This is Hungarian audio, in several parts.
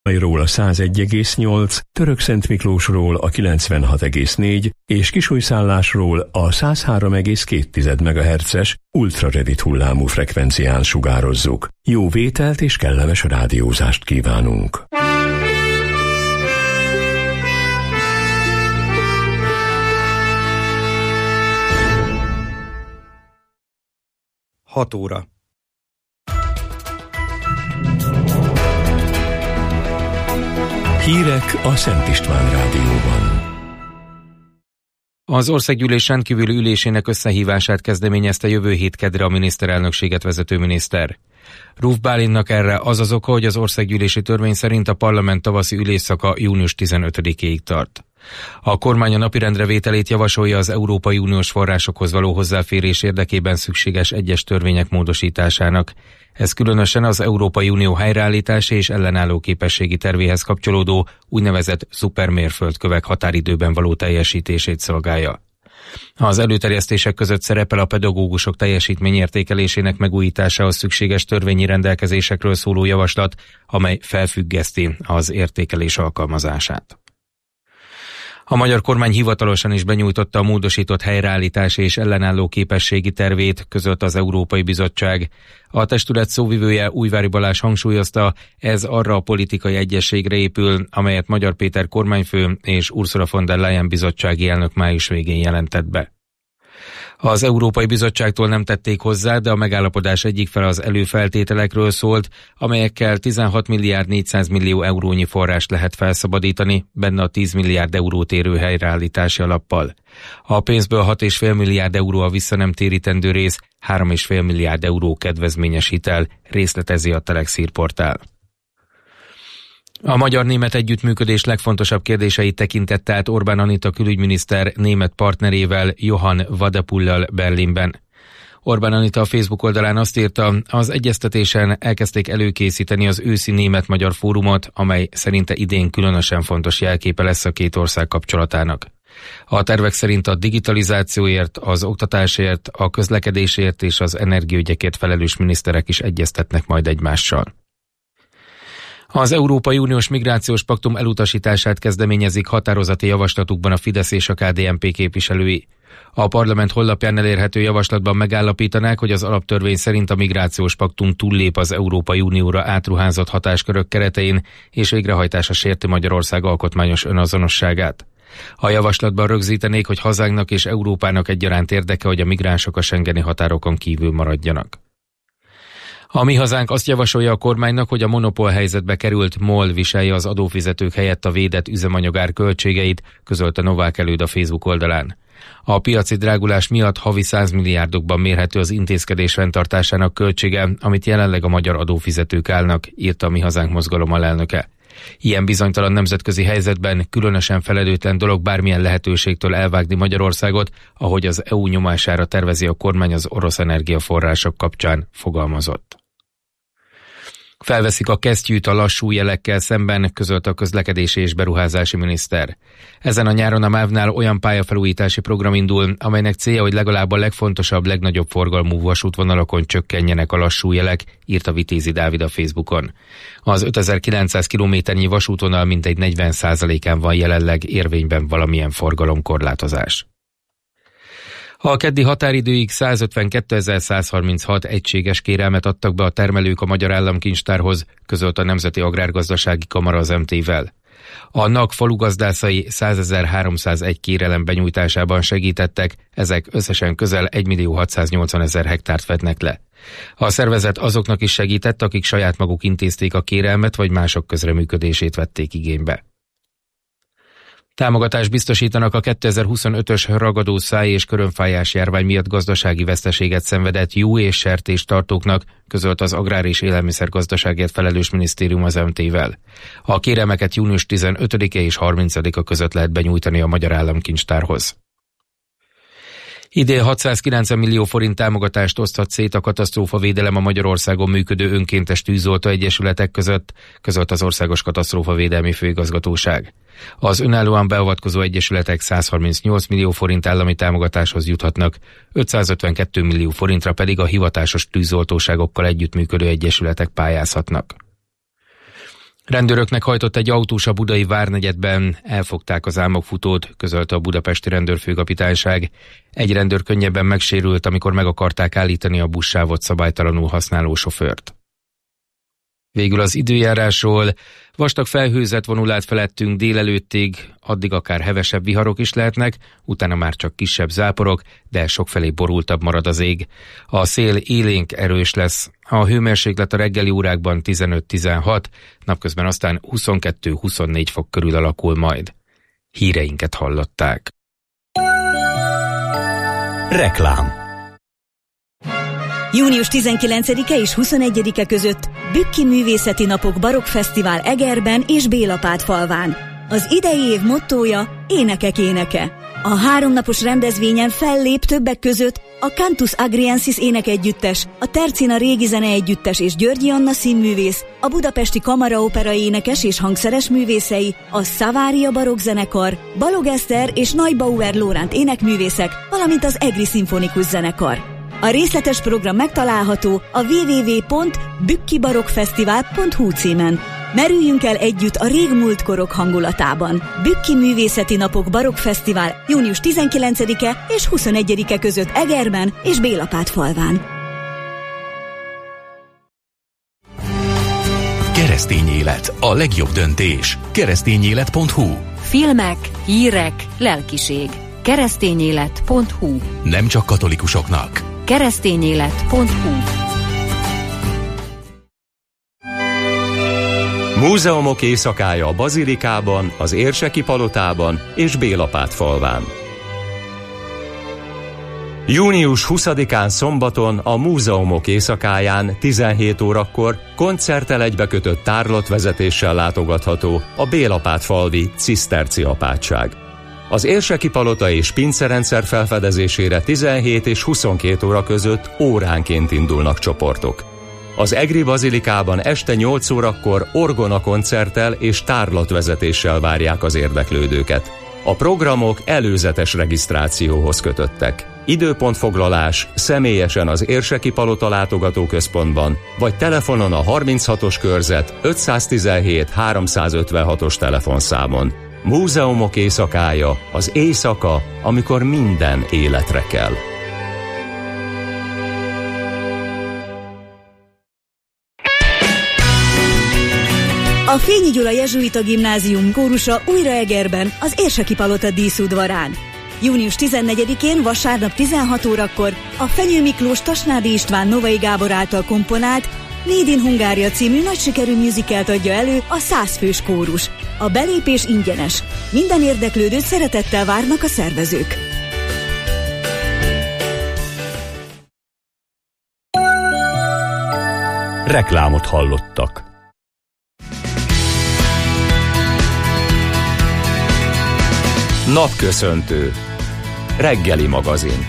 ról a 101,8, Törökszentmiklósról a 96,4 és Kisújszállásról a 103,2 MHz-es ultrarövid hullámú frekvencián sugározzuk. Jó vételt és kellemes rádiózást kívánunk! Hat óra. Hírek a Szent István Rádióban. Az országgyűlés rendkívüli ülésének összehívását kezdeményezte jövő hét kedre a miniszterelnökséget vezető miniszter. Ruf Bálintnak erre az oka, hogy az országgyűlési törvény szerint a parlament tavaszi ülésszaka június 15-ig tart. A kormány a napirendre vételét javasolja az Európai Uniós forrásokhoz való hozzáférés érdekében szükséges egyes törvények módosításának. Ez különösen az Európai Unió helyreállítási és ellenálló képességi tervéhez kapcsolódó úgynevezett szupermérföldkövek határidőben való teljesítését szolgálja. Az előterjesztések között szerepel a pedagógusok teljesítményértékelésének megújításához szükséges törvényi rendelkezésekről szóló javaslat, amely felfüggeszti az értékelés alkalmazását. A magyar kormány hivatalosan is benyújtotta a módosított helyreállítási és ellenálló képességi tervét, közölt az Európai Bizottság. A testület szóvivője Újvári Balázs hangsúlyozta, ez arra a politikai egyezségre épül, amelyet Magyar Péter kormányfő és Ursula von der Leyen bizottsági elnök május végén jelentett be. Az Európai Bizottságtól nem tették hozzá, de a megállapodás egyik fele az előfeltételekről szólt, amelyekkel 16 milliárd 400 millió eurónyi forrást lehet felszabadítani, benne a 10 milliárd eurót érő helyreállítási alappal. A pénzből 6,5 milliárd euró a visszanemtérítendő rész, 3,5 milliárd euró kedvezményes hitel, részletezi a Telex hírportál. A magyar-német együttműködés legfontosabb kérdéseit tekintette át Orbán Anita külügyminiszter német partnerével, Johann Wadepullal Berlinben. Orbán Anita a Facebook oldalán azt írta, az egyeztetésen elkezdték előkészíteni az őszi német-magyar fórumot, amely szerinte idén különösen fontos jelképe lesz a két ország kapcsolatának. A tervek szerint a digitalizációért, az oktatásért, a közlekedésért és az energiaügyekért felelős miniszterek is egyeztetnek majd egymással. Az Európai Uniós Migrációs Paktum elutasítását kezdeményezik határozati javaslatukban a Fidesz és a KDNP képviselői. A parlament honlapján elérhető javaslatban megállapítanák, hogy az alaptörvény szerint a migrációs paktum túllép az Európai Unióra átruházott hatáskörök keretein, és végrehajtása sérti Magyarország alkotmányos önazonosságát. A javaslatban rögzítenék, hogy hazánknak és Európának egyaránt érdeke, hogy a migránsok a schengeni határokon kívül maradjanak. A Mi Hazánk azt javasolja a kormánynak, hogy a monopól helyzetbe került MOL viselje az adófizetők helyett a védett üzemanyagár költségeit, közölte Novák Előd a Facebook oldalán. A piaci drágulás miatt havi 100 milliárdokban mérhető az intézkedés fenntartásának költsége, amit jelenleg a magyar adófizetők állnak, írta a Mi Hazánk mozgalom alelnöke. Ilyen bizonytalan nemzetközi helyzetben különösen felelőtlen dolog bármilyen lehetőségtől elvágni Magyarországot, ahogy az EU nyomására tervezi a kormány az orosz energiaforrások kapcsán, fogalmazott. Felveszik a kesztyűt a lassú jelekkel szemben, közölte a közlekedési és beruházási miniszter. Ezen a nyáron a MÁV-nál olyan pályafelújítási program indul, amelynek célja, hogy legalább a legfontosabb, legnagyobb forgalmú vasútvonalakon csökkenjenek a lassú jelek, írta Vitézi Dávid a Facebookon. Az 5900 kilométernyi vasútvonal mintegy 40%-án van jelenleg érvényben valamilyen forgalomkorlátozás. A keddi határidőig 152.136 egységes kérelmet adtak be a termelők a Magyar Államkincstárhoz, közölt a Nemzeti Agrárgazdasági Kamara az MT-vel. A NAK falugazdászai 100.301 kérelem benyújtásában segítettek, ezek összesen közel 1.680.000 hektárt fednek le. A szervezet azoknak is segített, akik saját maguk intézték a kérelmet, vagy mások közreműködését vették igénybe. Támogatást biztosítanak a 2025-ös ragadó száj- és körömfájás járvány miatt gazdasági veszteséget szenvedett juh- és sertéstartóknak, közölt az Agrár- és Élelmiszergazdaságért felelős minisztérium az MT-vel. A kérelmeket június 15-e és 30-a között lehet benyújtani a Magyar Államkincstárhoz. Idén 690 millió forint támogatást oszthat szét a katasztrófavédelem a Magyarországon működő önkéntes tűzoltó egyesületek között, közölt az Országos Katasztrófavédelmi Főigazgatóság. Az önállóan beavatkozó egyesületek 138 millió forint állami támogatáshoz juthatnak, 552 millió forintra pedig a hivatásos tűzoltóságokkal együttműködő egyesületek pályázhatnak. Rendőröknek hajtott egy autós a budai várnegyedben, elfogták az álmokfutót, közölte a budapesti rendőrfőkapitányság. Egy rendőr könnyebben megsérült, amikor meg akarták állítani a buszsávot szabálytalanul használó sofőrt. Végül az időjárásról. Vastag felhőzet vonul át felettünk délelőttig, addig akár hevesebb viharok is lehetnek, utána már csak kisebb záporok, de sokfelé borultabb marad az ég. A szél élénk erős lesz, a hőmérséklet a reggeli órákban 15-16, napközben aztán 22-24 fok körül alakul majd. Híreinket hallották. Reklám. Június 19-e és 21-e között Bükki Művészeti Napok Barokkfesztivál Egerben és Bélapátfalván. Az idei év mottója Énekek éneke. A 3 napos rendezvényen fellép többek között a Cantus Agriensis énekegyüttes, a Tercina Régi Zeneegyüttes és Györgyi Anna színművész, a Budapesti Kamaraopera énekes és hangszeres művészei, a Szavária barokkzenekar, Balog Eszter és Neubauer Lóránt énekművészek, valamint az Egri Szimfonikus Zenekar. A részletes program megtalálható a www.bükkibarokkfesztivál.hu címen. Merüljünk el együtt a régmúlt korok hangulatában. Bükki Művészeti Napok Barokkfesztivál június 19-e és 21-e között Egerben és Bélapátfalván. Keresztény élet, a legjobb döntés. Keresztényélet.hu. Filmek, hírek, lelkiség. Keresztényélet.hu. Nem csak katolikusoknak. Keresztényélet.hu. Múzeumok éjszakája a Bazilikában, az Érseki Palotában és Bélapátfalván. Június 20-án szombaton a Múzeumok éjszakáján 17 órakor koncerttel egybekötött tárlatvezetéssel látogatható a Bélapátfalvi Ciszterci apátság. Az Érseki Palota és pincerendszer felfedezésére 17 és 22 óra között óránként indulnak csoportok. Az Egri Bazilikában este 8 órakor orgona koncerttel és tárlatvezetéssel várják az érdeklődőket. A programok előzetes regisztrációhoz kötöttek. Időpontfoglalás személyesen az Érseki Palota látogatóközpontban, vagy telefonon a 36-os körzet 517 356-os telefonszámon. Múzeumok éjszakája, az éjszaka, amikor minden életre kell. A Fényi Gyula Jezsuita Gimnázium kórusa újra Egerben, az Érseki Palota díszudvarán. Június 14-én vasárnap 16 órakor a Fenyő Miklós Tasnádi István Novai Gábor által komponált Made in Hungária című nagy sikerű musicalt adja elő a 100 fős kórus. A belépés ingyenes. Minden érdeklődőt szeretettel várnak a szervezők. Reklámot hallottak. Napköszöntő. Reggeli magazin.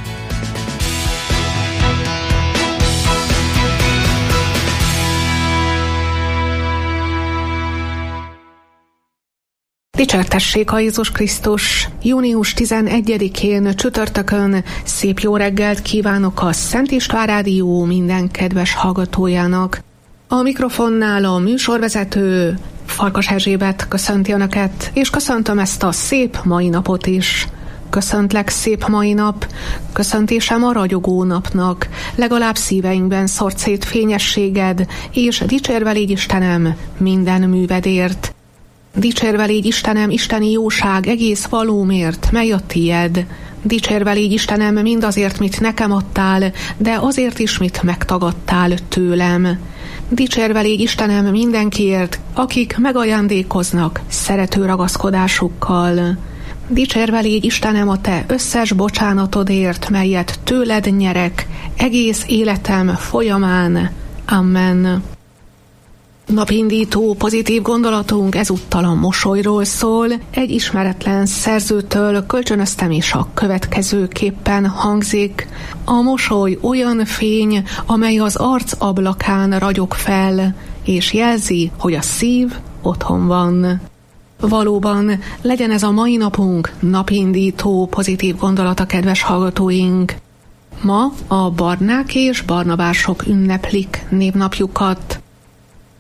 Dicsértessék a Jézus Krisztus! Június 11-én csütörtökön szép jó reggelt kívánok a Szent István Rádió minden kedves hallgatójának. A mikrofonnál a műsorvezető Farkas Erzsébet köszönti Önöket, és köszöntöm ezt a szép mai napot is. Köszöntlek, szép mai nap, köszöntésem a ragyogó napnak, legalább szíveinkben szórd szét fényességed, és dicsérve légy Istenem minden művedért. Dicsérve légy Istenem, isteni jóság egész valómért, mely a tied. Dicsérve légy Istenem mindazért, mit nekem adtál, de azért is, mit megtagadtál tőlem. Dicsérve légy Istenem mindenkiért, akik megajándékoznak szerető ragaszkodásukkal. Dicsérve légy Istenem a te összes bocsánatodért, melyet tőled nyerek, egész életem folyamán. Amen. Napindító pozitív gondolatunk ezúttal a mosolyról szól. Egy ismeretlen szerzőtől kölcsönöztem, és a következőképpen hangzik. A mosoly olyan fény, amely az arc ablakán ragyog fel, és jelzi, hogy a szív otthon van. Valóban legyen ez a mai napunk napindító pozitív gondolata, kedves hallgatóink. Ma a Barnák és Barnabások ünneplik névnapjukat.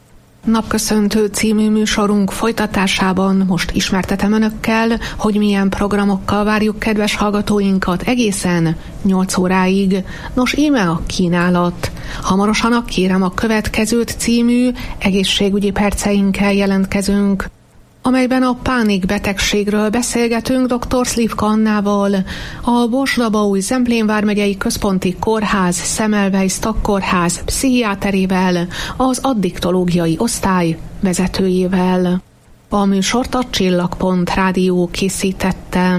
Napköszöntő című műsorunk folytatásában most ismertetem önökkel, hogy milyen programokkal várjuk kedves hallgatóinkat egészen 8 óráig. Nos, íme a kínálat. Hamarosan a Kérem a következőt című egészségügyi perceinkkel jelentkezünk, amelyben a pánikbetegségről beszélgetünk dr. Slivka Annával, a Borsod-Abaúj-Zemplén vármegyei központi kórház Semmelweis Szakkórház pszichiáterével, az addiktológiai osztály vezetőjével. A műsort a Csillagpont Rádió készítette.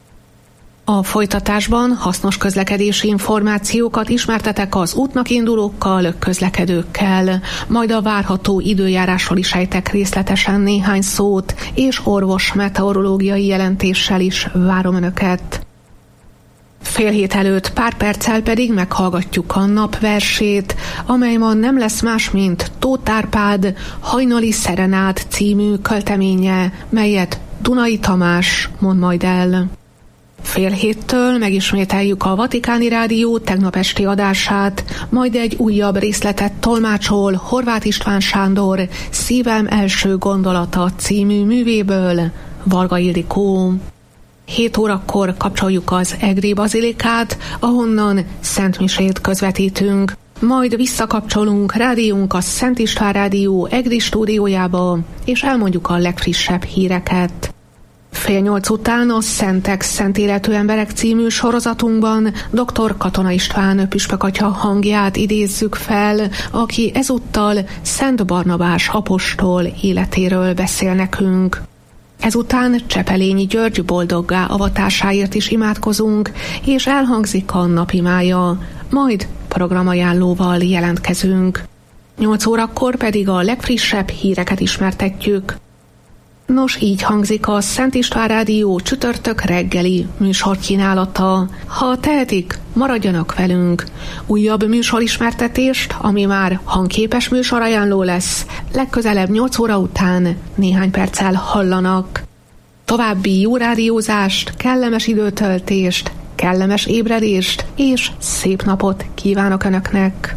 A folytatásban hasznos közlekedési információkat ismertetek az útnak indulókkal, közlekedőkkel, majd a várható időjárásról is ejtek részletesen néhány szót, és orvos meteorológiai jelentéssel is várom önöket. Fél hét előtt pár perccel pedig meghallgatjuk a napversét, amely ma nem lesz más, mint Tóth Árpád Hajnali Szerenád című költeménye, melyet Dunai Tamás mond majd el. Fél héttől megismételjük a Vatikáni Rádió tegnap esti adását, majd egy újabb részletet tolmácsol Horváth István Sándor Szívem első gondolata című művéből, Varga Ildikó. 7 órakor kapcsoljuk az Egri Bazilikát, ahonnan szentmisét közvetítünk. Majd visszakapcsolunk rádiónk a Szent István Rádió Egri stúdiójába, és elmondjuk a legfrissebb híreket. 7:30 után a Szentek, Szent Életű Emberek című sorozatunkban dr. Katona István püspökatya hangját idézzük fel, aki ezúttal Szent Barnabás apostol életéről beszél nekünk. Ezután Csepelényi György boldoggá avatásáért is imádkozunk, és elhangzik a napimája, majd programajánlóval jelentkezünk. 8 órakor pedig a legfrissebb híreket ismertetjük. Nos, így hangzik a Szent István Rádió csütörtök reggeli műsorkínálata. Ha tehetik, maradjanak velünk. Újabb műsorismertetést, ami már hangképes műsorajánló lesz, legközelebb 8 óra után néhány perccel hallanak. További jó rádiózást, kellemes időtöltést, kellemes ébredést és szép napot kívánok Önöknek!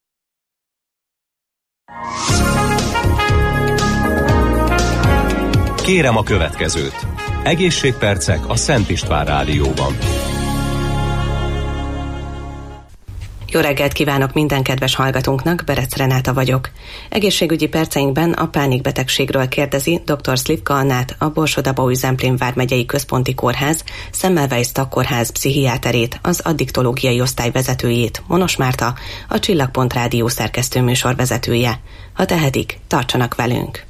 Kérem a következőt. Egészségpercek a Szent István Rádióban. Jó reggelt kívánok minden kedves hallgatónknak, Berec Renáta vagyok. Egészségügyi perceinkben a pánikbetegségről kérdezi dr. Slivka Annát, a Borsod-Abaúj-Zemplén vármegyei központi kórház Semmelweis Szakkórház pszichiáterét, az addiktológiai osztály vezetőjét, Monos Márta, a Csillagpont Rádió szerkesztő műsor vezetője. Ha tehetik, tartsanak velünk!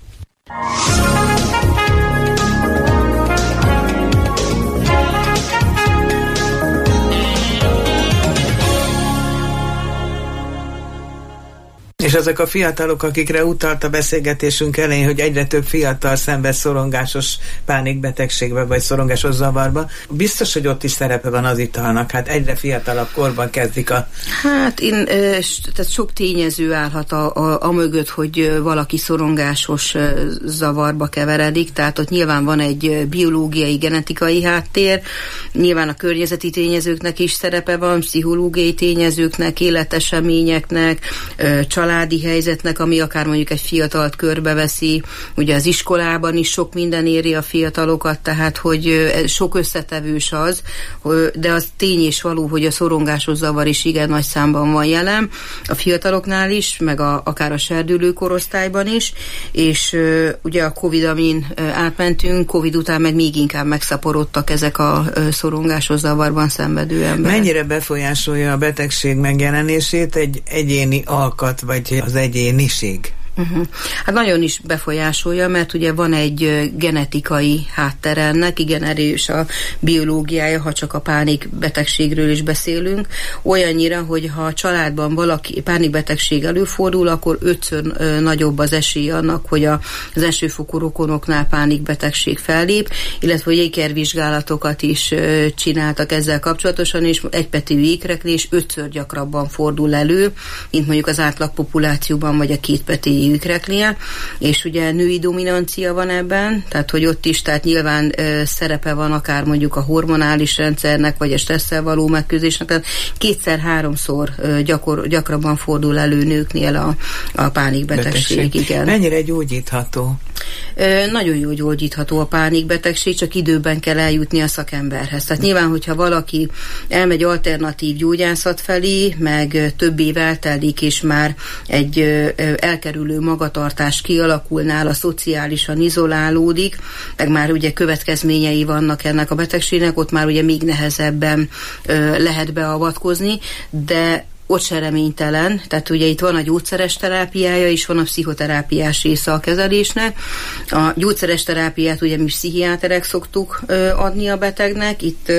És ezek a fiatalok, akikre utalt a beszélgetésünk elején, hogy egyre több fiatal szenved szorongásos pánikbetegségbe vagy szorongásos zavarba, biztos, hogy ott is szerepe van az italnak. Hát egyre fiatalabb korban kezdik a... Hát tehát sok tényező állhat a mögött, hogy valaki szorongásos zavarba keveredik, tehát ott nyilván van egy biológiai, genetikai háttér, nyilván a környezeti tényezőknek is szerepe van, pszichológiai tényezőknek, életeseményeknek, családi helyzetnek, ami akár mondjuk egy fiatalt körbeveszi, ugye az iskolában is sok minden éri a fiatalokat, tehát hogy sok összetevős az, de az tény és való, hogy a szorongásos zavar is igen nagy számban van jelen, a fiataloknál is, meg akár a serdülő korosztályban is, és ugye a Covid, amin átmentünk, Covid után meg még inkább megszaporodtak ezek a szorongásos zavarban szenvedő emberek. Mennyire befolyásolja a betegség megjelenését egy egyéni alkat, vagy az egyéniség? Hát nagyon is befolyásolja, mert ugye van egy genetikai háttere ennek, igen erős a biológiája, ha csak a pánikbetegségről is beszélünk, olyannyira, hogy ha a családban valaki pánikbetegség előfordul, akkor 5-ször nagyobb az esély annak, hogy az elsőfokú rokonoknál pánikbetegség fellép, illetve hogy ékervizsgálatokat is csináltak ezzel kapcsolatosan, és egypetű ékreknél is 5-ször gyakrabban fordul elő, mint mondjuk az átlag populációban, vagy a kétpetű ükreknél, és ugye női dominancia van ebben, tehát hogy ott is, tehát nyilván szerepe van akár mondjuk a hormonális rendszernek, vagy a stresszel való megküzdésnek, tehát 2-3-szor gyakrabban fordul elő nőknél a pánikbetegség. Igen. Mennyire gyógyítható? Nagyon jó gyógyítható a pánikbetegség, csak időben kell eljutni a szakemberhez. Tehát nyilván, hogyha valaki elmegy alternatív gyógyászat felé, meg több év eltelik, és már egy elkerülő magatartás kialakul nála, szociálisan izolálódik, meg már ugye következményei vannak ennek a betegségnek, ott már ugye még nehezebben lehet beavatkozni, de ott se reménytelen, tehát ugye itt van a gyógyszeres terápiája, és van a pszichoterápiás része a kezelésnek. A gyógyszeres terápiát ugye mi pszichiáterek szoktuk adni a betegnek,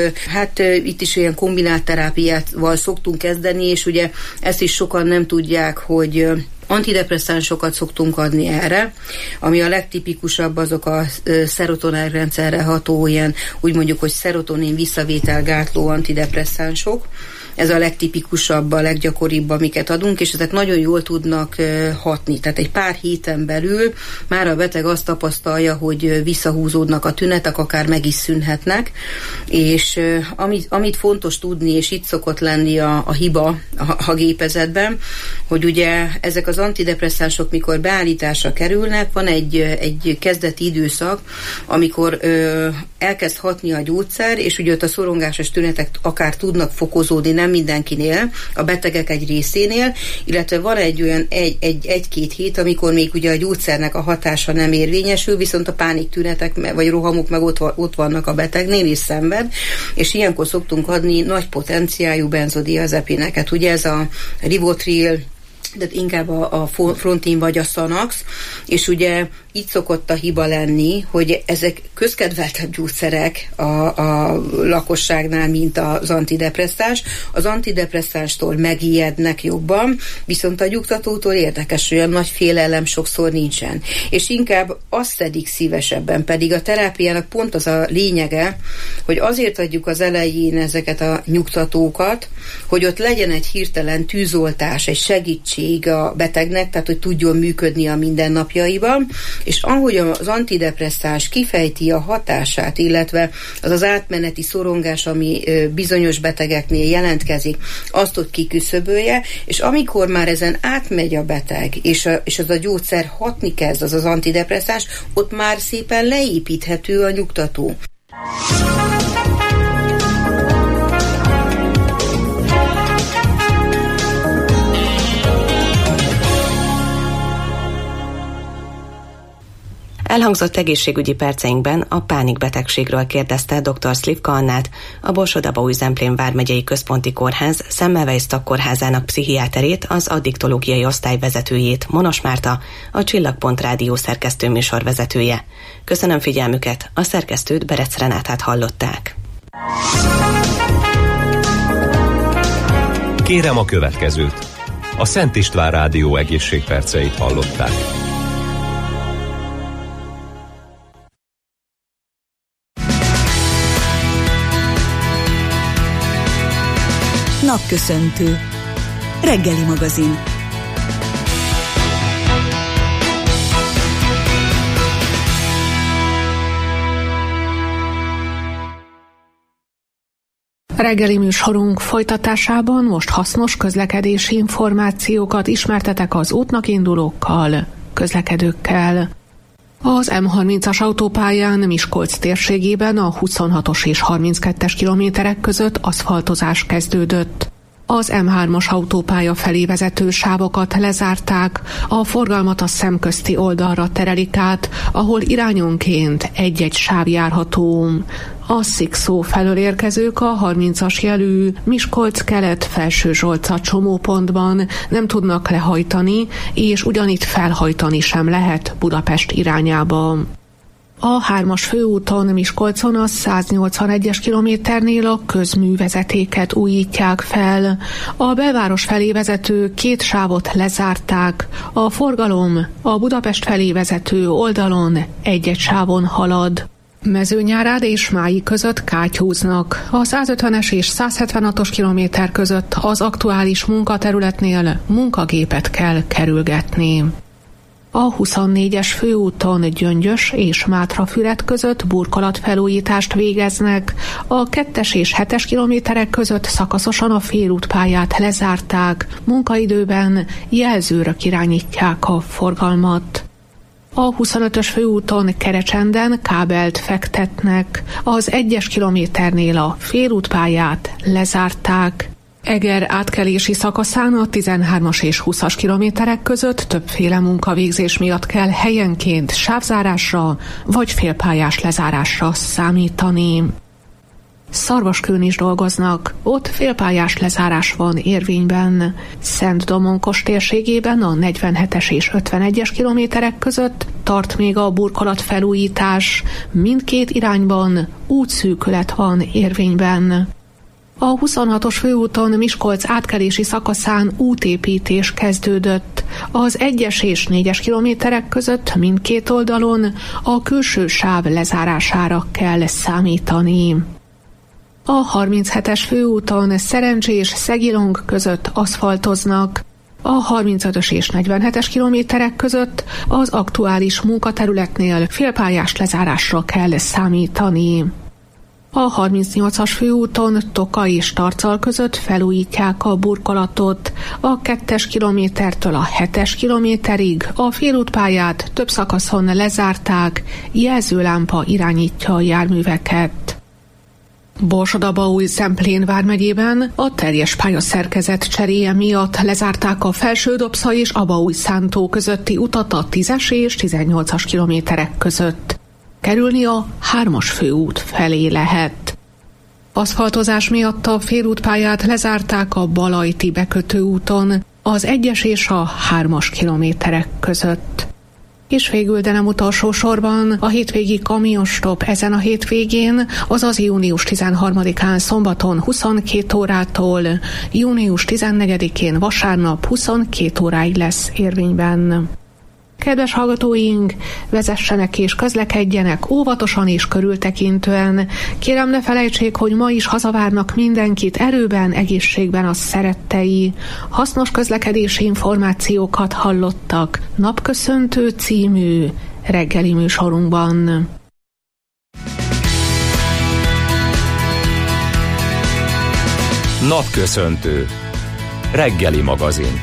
itt is ilyen kombinált terápiával szoktunk kezdeni, és ugye ezt is sokan nem tudják, hogy antidepresszánsokat szoktunk adni erre, ami a legtipikusabb, azok a szerotonin rendszerre ható ilyen, úgy mondjuk, hogy szerotonin visszavételgátló antidepresszánsok. Ez a legtipikusabb, a leggyakoribb, amiket adunk, és ezek nagyon jól tudnak hatni. Tehát egy pár héten belül már a beteg azt tapasztalja, hogy visszahúzódnak a tünetek, akár meg is szűnhetnek, és amit fontos tudni, és itt szokott lenni a hiba a gépezetben, hogy ugye ezek az antidepresszánsok, mikor beállításra kerülnek, van egy kezdeti időszak, amikor elkezd hatni a gyógyszer, és ugye ott a szorongásos tünetek akár tudnak fokozódni, nem mindenkinél, a betegek egy részénél, illetve van egy olyan egy-két hét, amikor még ugye a gyógyszernek a hatása nem érvényesül, viszont a pániktünetek vagy rohamok meg ott vannak a betegnél, és szenved, és ilyenkor szoktunk adni nagy potenciájú benzodiazepineket. Ugye ez a Rivotril, de inkább a Frontin vagy a Xanax, és ugye itt szokott a hiba lenni, hogy ezek közkedveltebb gyógyszerek a lakosságnál, mint az antidepresszáns. Az antidepresszánstól megijednek jobban, viszont a nyugtatótól érdekes, olyan nagy félelem sokszor nincsen. És inkább azt szedik szívesebben, pedig a terápiának pont az a lényege, hogy azért adjuk az elején ezeket a nyugtatókat, hogy ott legyen egy hirtelen tűzoltás, egy segítség a betegnek, tehát hogy tudjon működni a mindennapjaiban, és ahogy az antidepresszáns kifejti a hatását, illetve az átmeneti szorongás, ami bizonyos betegeknél jelentkezik, azt ott kiküszöbölje, és amikor már ezen átmegy a beteg, és az a gyógyszer hatni kezd, az antidepresszáns, ott már szépen leépíthető a nyugtató. Elhangzott egészségügyi perceinkben a pánikbetegségről kérdezte dr. Slivka Annát, a Borsod-Abaúj-Zemplén vármegyei központi kórház Semmelweis tagkórházának pszichiáterét, az addiktológiai osztály vezetőjét, Monos Márta, a Csillagpont rádió szerkesztő műsorvezetője. Köszönöm figyelmüket, a szerkesztőt, Berec Renátát hallották. Kérem a következőt. A Szent István Rádió egészségperceit hallották. Napköszöntő. Reggeli magazin. Reggeli műsorunk folytatásában most hasznos közlekedési információkat ismertetek az útnak indulókkal, közlekedőkkel. Az M30-as autópályán Miskolc térségében a 26-os és 32-es kilométerek között aszfaltozás kezdődött. Az M3-as autópálya felé vezető sávokat lezárták, a forgalmat a szemközti oldalra terelik át, ahol irányonként egy-egy sáv járható. A Szikszó felől érkezők a 30-as jelű Miskolc-Kelet Felsőzsolca csomópontban nem tudnak lehajtani, és ugyanitt felhajtani sem lehet Budapest irányába. A 3-as főúton Miskolcon a 181-es kilométernél a közművezetéket újítják fel. A belváros felé vezető 2 sávot lezárták. A forgalom a Budapest felé vezető oldalon egy-egy sávon halad. Mezőnyárád és Mályi között kátyúznak. A 150-es és 176-os kilométer között az aktuális munkaterületnél munkagépet kell kerülgetni. A 24-es főúton Gyöngyös és Mátrafüred között burkolatfelújítást végeznek. A 2-es és 7-es kilométerek között szakaszosan a félútpályát lezárták, munkaidőben jelzőrök irányítják a forgalmat. A 25-ös főúton Kerecsenden kábelt fektetnek, az 1-es kilométernél a félútpályát lezárták. Eger átkelési szakaszán a 13-as és 20-as kilométerek között többféle munkavégzés miatt kell helyenként sávzárásra vagy félpályás lezárásra számítani. Szarvaskőn is dolgoznak, ott félpályás lezárás van érvényben. Szent-Domonkos térségében a 47-es és 51-es kilométerek között tart még a burkolatfelújítás, mindkét irányban útszűkület van érvényben. A 26-os főúton Miskolc átkelési szakaszán útépítés kezdődött. Az 1-es és 4-es kilométerek között mindkét oldalon a külső sáv lezárására kell számítani. A 37-es főúton Szerencs és Szegilong között aszfaltoznak. A 35-ös és 47-es kilométerek között az aktuális munkaterületnél félpályás lezárásra kell számítani. A 38-as főúton Toka és Tarcal között felújítják a burkolatot. A 2-es kilométertől a 7-es kilométerig a félútpályát több szakaszon lezárták, jelzőlámpa irányítja a járműveket. Borsod-Abaúj-Zemplén vármegyében a teljes pályaszerkezet cseréje miatt lezárták a Felső-Dobsza és Abaúj-Szántó közötti utat a 10-es és 18-as kilométerek között. Kerülni a 3-as főút felé lehet. Aszfaltozás miatt a félútpályát lezárták a Balajti bekötő úton, az 1-es és a 3-as kilométerek között. És végül, de nem utolsó sorban, a hétvégi kamionstop ezen a hétvégén, azaz június 13-án szombaton 22 órától, június 14-én vasárnap 22 óráig lesz érvényben. Kedves hallgatóink, vezessenek és közlekedjenek óvatosan és körültekintően. Kérem, ne felejtsék, hogy ma is hazavárnak mindenkit erőben, egészségben a szerettei. Hasznos közlekedési információkat hallottak Napköszöntő című reggeli műsorunkban. Napköszöntő. Reggeli magazin.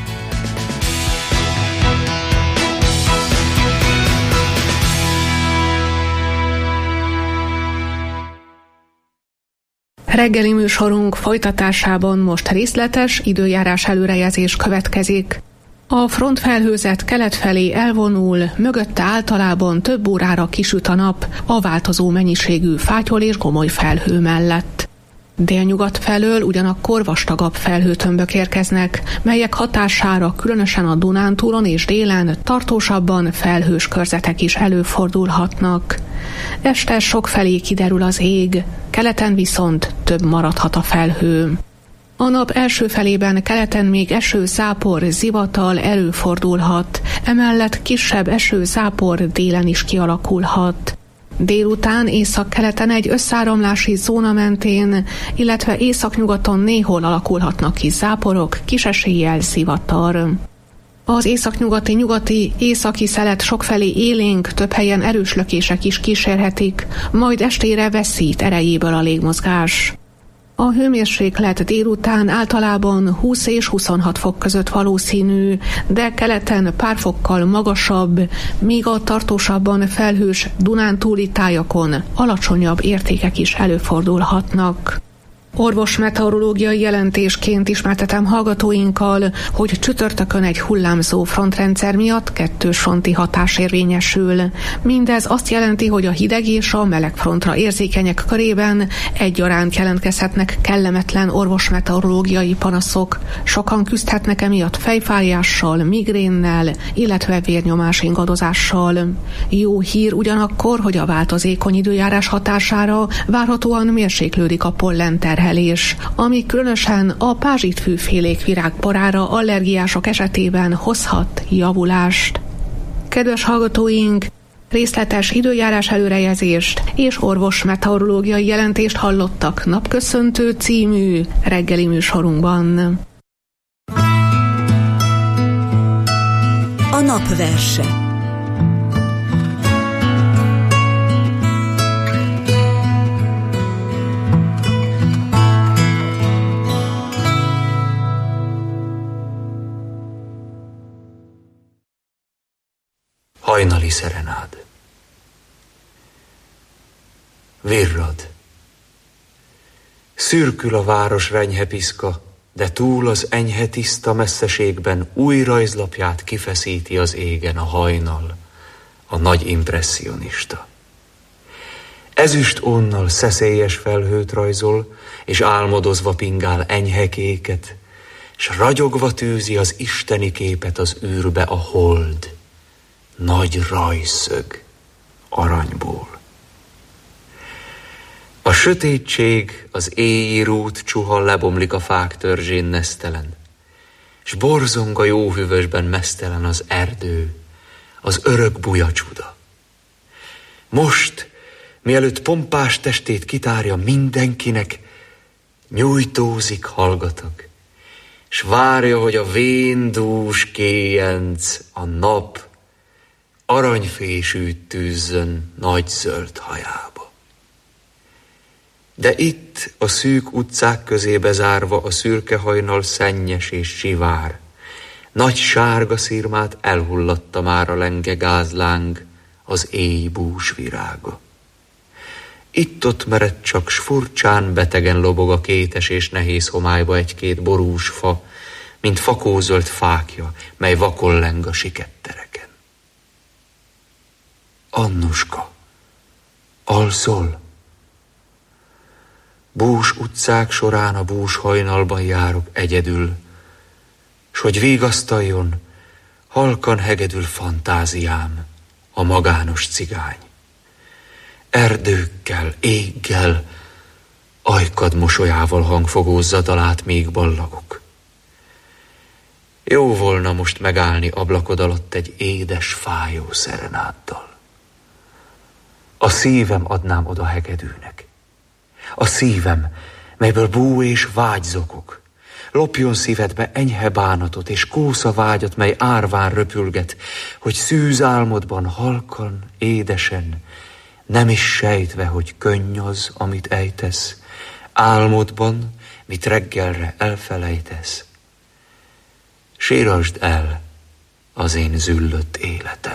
Reggeli műsorunk folytatásában most részletes időjárás előrejelzés következik. A frontfelhőzet kelet felé elvonul, mögötte általában több órára kisüt a nap a változó mennyiségű fátyol és gomoly felhő mellett. Délnyugat felől ugyanakkor vastagabb felhőtömbök érkeznek, melyek hatására különösen a Dunántúlon és délen tartósabban felhős körzetek is előfordulhatnak. Este sokfelé kiderül az ég, keleten viszont több maradhat a felhő. A nap első felében keleten még eső, zápor, zivatal előfordulhat, emellett kisebb eső, zápor délen is kialakulhat. Délután északkeleten egy összáramlási zóna mentén, illetve északnyugaton néhol alakulhatnak ki záporok, kis eséllyel zivatar. Az északnyugati északi szelet sokfelé élénk, több helyen erős lökések is kísérhetik, majd estére veszít erejéből a légmozgás. A hőmérséklet délután általában 20 és 26 fok között valószínű, de keleten pár fokkal magasabb, míg a tartósabban felhős dunántúli tájakon alacsonyabb értékek is előfordulhatnak. Orvosmeteorológiai jelentésként ismertetem hallgatóinkkal, hogy csütörtökön egy hullámzó frontrendszer miatt kettős fronti hatás érvényesül. Mindez azt jelenti, hogy a hideg és a meleg frontra érzékenyek körében egyaránt jelentkezhetnek kellemetlen orvosmeteorológiai panaszok. Sokan küzdhetnek emiatt fejfájással, migrénnel, illetve vérnyomás ingadozással. Jó hír ugyanakkor, hogy a változékony időjárás hatására várhatóan mérséklődik a pollenterhelés, ami különösen a pázsitfűfélék virágporára allergiások esetében hozhat javulást. Kedves hallgatóink, részletes időjárás előrejelzést és orvosmeteorológiai jelentést hallottak Napköszöntő című reggeli műsorunkban. A napverse. hajnali szerenád. Virrad. Szürkül a város renyhepiszka, de túl az enyhe tiszta messzeségben új rajzlapját kifeszíti az égen a hajnal, a nagy impresszionista. Ezüst onnal szeszélyes felhőt rajzol, és álmodozva pingál enyhe kéket, s ragyogva tűzi az isteni képet az űrbe a hold, nagy rajszög aranyból. A sötétség, az éjjé rút csuha lebomlik a fák törzsén nesztelen, s borzong a jó hűvösben meztelen az erdő, az örök buja csuda. Most, mielőtt pompás testét kitárja mindenkinek, nyújtózik hallgatok, s várja, hogy a véndús kéjenc, a nap aranyfésűt tűzzön nagy zöld hajába. De itt, a szűk utcák közébe zárva, a szürke hajnal szennyes és sivár, nagy sárga szirmát elhullatta már a lenge gázláng, az éjbús virága. Itt-ott mered csak, s furcsán betegen lobog a kétes és nehéz homályba egy-két borús fa, mint fakózöld fákja, mely vakon leng a sikettereken. Annuska, alszol? Bús utcák során a bús hajnalban járok egyedül, s hogy vigasztaljon, halkan hegedül fantáziám, a magános cigány. Erdőkkel, éggel, ajkad mosolyával hangfogózza dalát még ballagok. Jó volna most megállni ablakod alatt egy édes, fájó szerenáddal. A szívem adnám oda hegedűnek. A szívem, melyből bú és vágy zokog. Lopjon szívedbe enyhe bánatot és kósza vágyat, mely árván röpülget, hogy szűz álmodban halkan, édesen, nem is sejtve, hogy könny az, amit ejtesz, álmodban, mit reggelre elfelejtesz. Sírasd el az én züllött életem.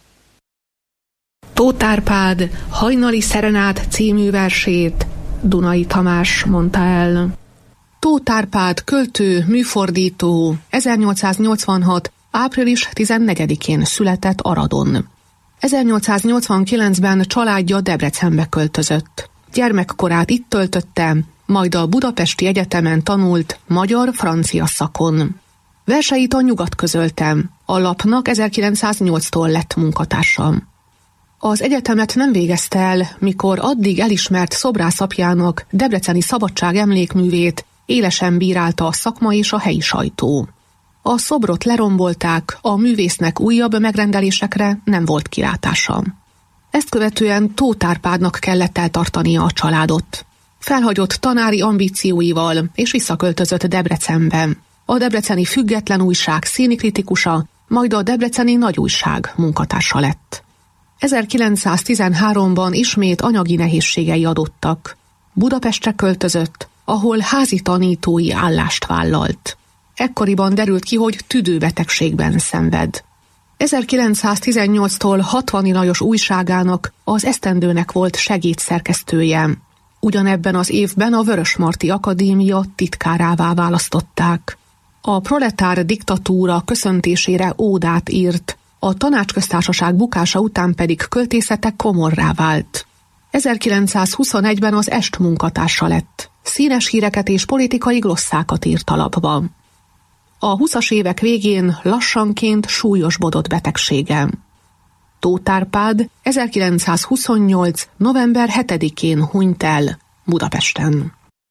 Tóth Árpád Hajnali szerenád című versét Dunai Tamás mondta el. Tóth Árpád költő, műfordító 1886. április 14-én született Aradon. 1889-ben családja Debrecenbe költözött. Gyermekkorát itt töltötte, majd a Budapesti Egyetemen tanult magyar-francia szakon. Verseit a Nyugat közölte, a lapnak 1908-tól lett munkatársam. Az egyetemet nem végezte el, mikor addig elismert szobrászapjának debreceni Szabadság emlékművét élesen bírálta a szakma és a helyi sajtó. A szobrot lerombolták, a művésznek újabb megrendelésekre nem volt kilátása. Ezt követően Tóth Árpádnak kellett eltartania a családot. Felhagyott tanári ambícióival és visszaköltözött Debrecenbe. A Debreceni Független Újság színikritikusa, majd a Debreceni Nagy Újság munkatársa lett. 1913-ban ismét anyagi nehézségei adottak. Budapestre költözött, ahol házi tanítói állást vállalt. Ekkoriban derült ki, hogy tüdőbetegségben szenved. 1918-tól 60 Lajos újságának, az Esztendőnek volt segédszerkesztője. Ugyanebben az évben a Vörösmarty Akadémia titkárává választották. A proletár diktatúra köszöntésére ódát írt, a Tanácsköztársaság bukása után pedig költészete komorrá vált. 1921-ben az Est munkatársa lett. Színes híreket és politikai glosszákat írt a lapba. A 20-as évek végén lassanként súlyosbodott betegsége. Tóth Árpád 1928. november 7-én hunyt el Budapesten.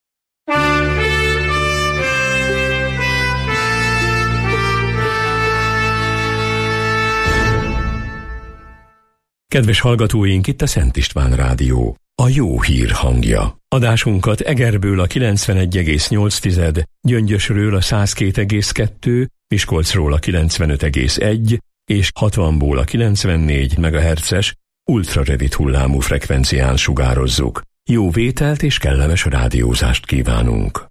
Kedves hallgatóink, itt a Szent István Rádió, a jó hír hangja. Adásunkat Egerből a 91,8, Gyöngyösről a 102,2, Miskolcról a 95,1 és 60-ból a 94 MHz-es ultrarövid hullámú frekvencián sugározzuk. Jó vételt és kellemes rádiózást kívánunk!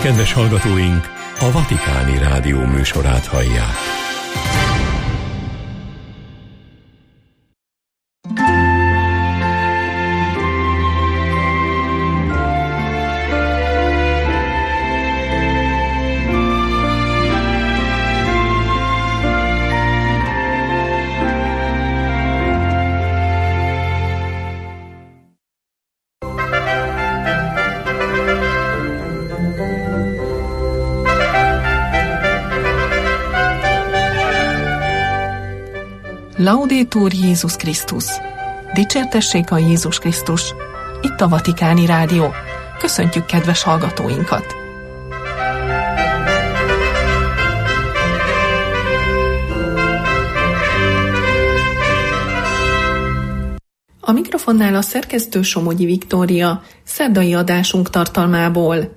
Kedves hallgatóink, a Vatikáni Rádió műsorát hallják. Laudetur Jézus Krisztus! Dicsértessék a Jézus Krisztus! Itt a Vatikáni Rádió. Köszöntjük kedves hallgatóinkat! A mikrofonnál a szerkesztő Somogyi Viktória, szerdai adásunk tartalmából.